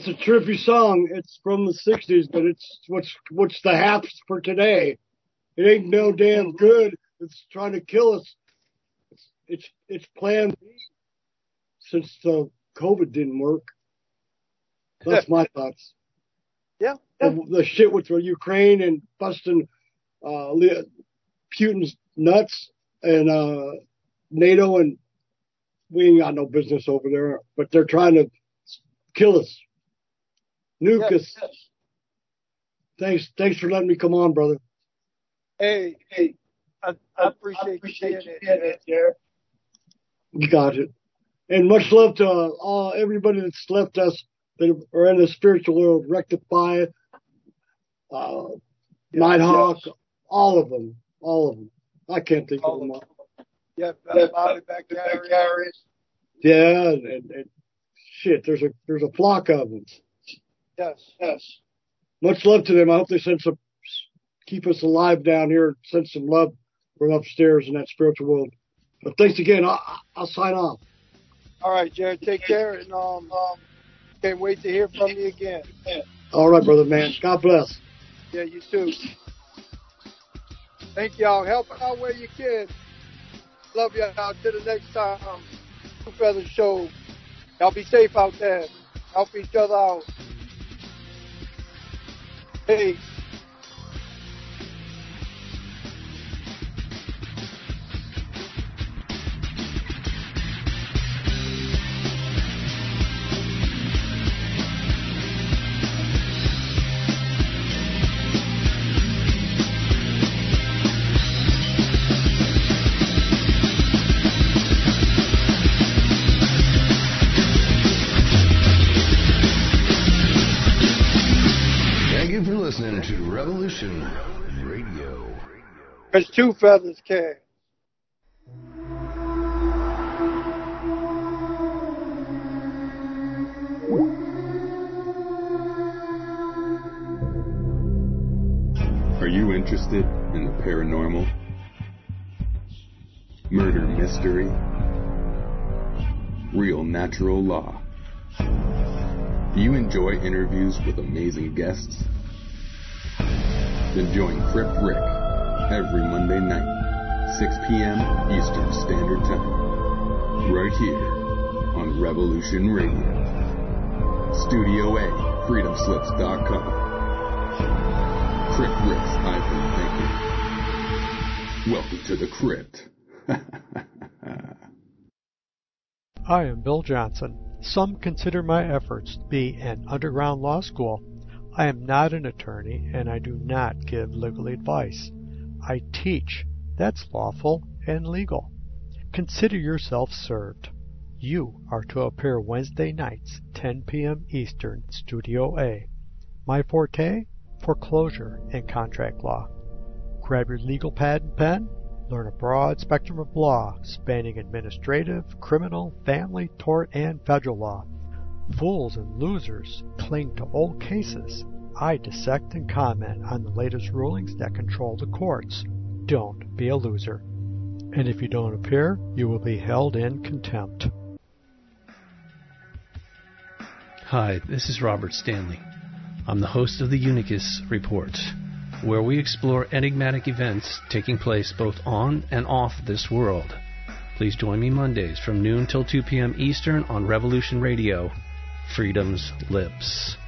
it's a trippy song. It's from the sixties, but it's what's what's the haps for today. It ain't no damn good. It's trying to kill us. It's it's it's Plan B since the COVID didn't work. That's my thoughts. Yeah. The, the shit with the Ukraine and busting uh, Putin's nuts and uh, NATO, and we ain't got no business over there, but they're trying to kill us, nuke yes, us. Yes. Thanks, thanks for letting me come on, brother. Hey, hey, I, I appreciate, I appreciate you getting it there. You got it. And much love to uh, all everybody that's left us that are in the spiritual world. Rectify, uh, yes, Nighthawk, yes. all of them, all of them. I can't think all of them all. Yeah, uh, Bobby Baccaris. Yeah, and, and, and shit, there's a there's a flock of them. Yes, yes. Much love to them. I hope they send some, keep us alive down here. Send some love from upstairs in that spiritual world. But thanks again. I'll, I'll sign off. All right, Jared. Take care, and um, um, can't wait to hear from you again. All right, brother, man. God bless. Yeah, you too. Thank y'all. Help out where you can. Love y'all. Till the next time. Two Feathers Show. Y'all be safe out there. Help each other out. Peace. Listening to Revolution Radio. There's Two Feathers Care. Are you interested in the paranormal, murder mystery, real natural law? Do you enjoy interviews with amazing guests? Then join Crypt Rick every Monday night, six p.m. Eastern Standard Time, right here on Revolution Radio. Studio A, freedom slips dot com. Crypt Rick's I've been thinking. Welcome to the Crypt. I am Bill Johnson. Some consider my efforts to be an underground law school. I am not an attorney, and I do not give legal advice. I teach. That's lawful and legal. Consider yourself served. You are to appear Wednesday nights, ten p.m. Eastern, Studio A. My forte? Foreclosure and contract law. Grab your legal pad and pen. Learn a broad spectrum of law, spanning administrative, criminal, family, tort, and federal law. Fools and losers cling to old cases. I dissect and comment on the latest rulings that control the courts. Don't be a loser. And if you don't appear, you will be held in contempt. Hi, this is Robert Stanley. I'm the host of the Unicus Report, where we explore enigmatic events taking place both on and off this world. Please join me Mondays from noon till two p.m. Eastern on Revolution Radio. Freedom's Lips.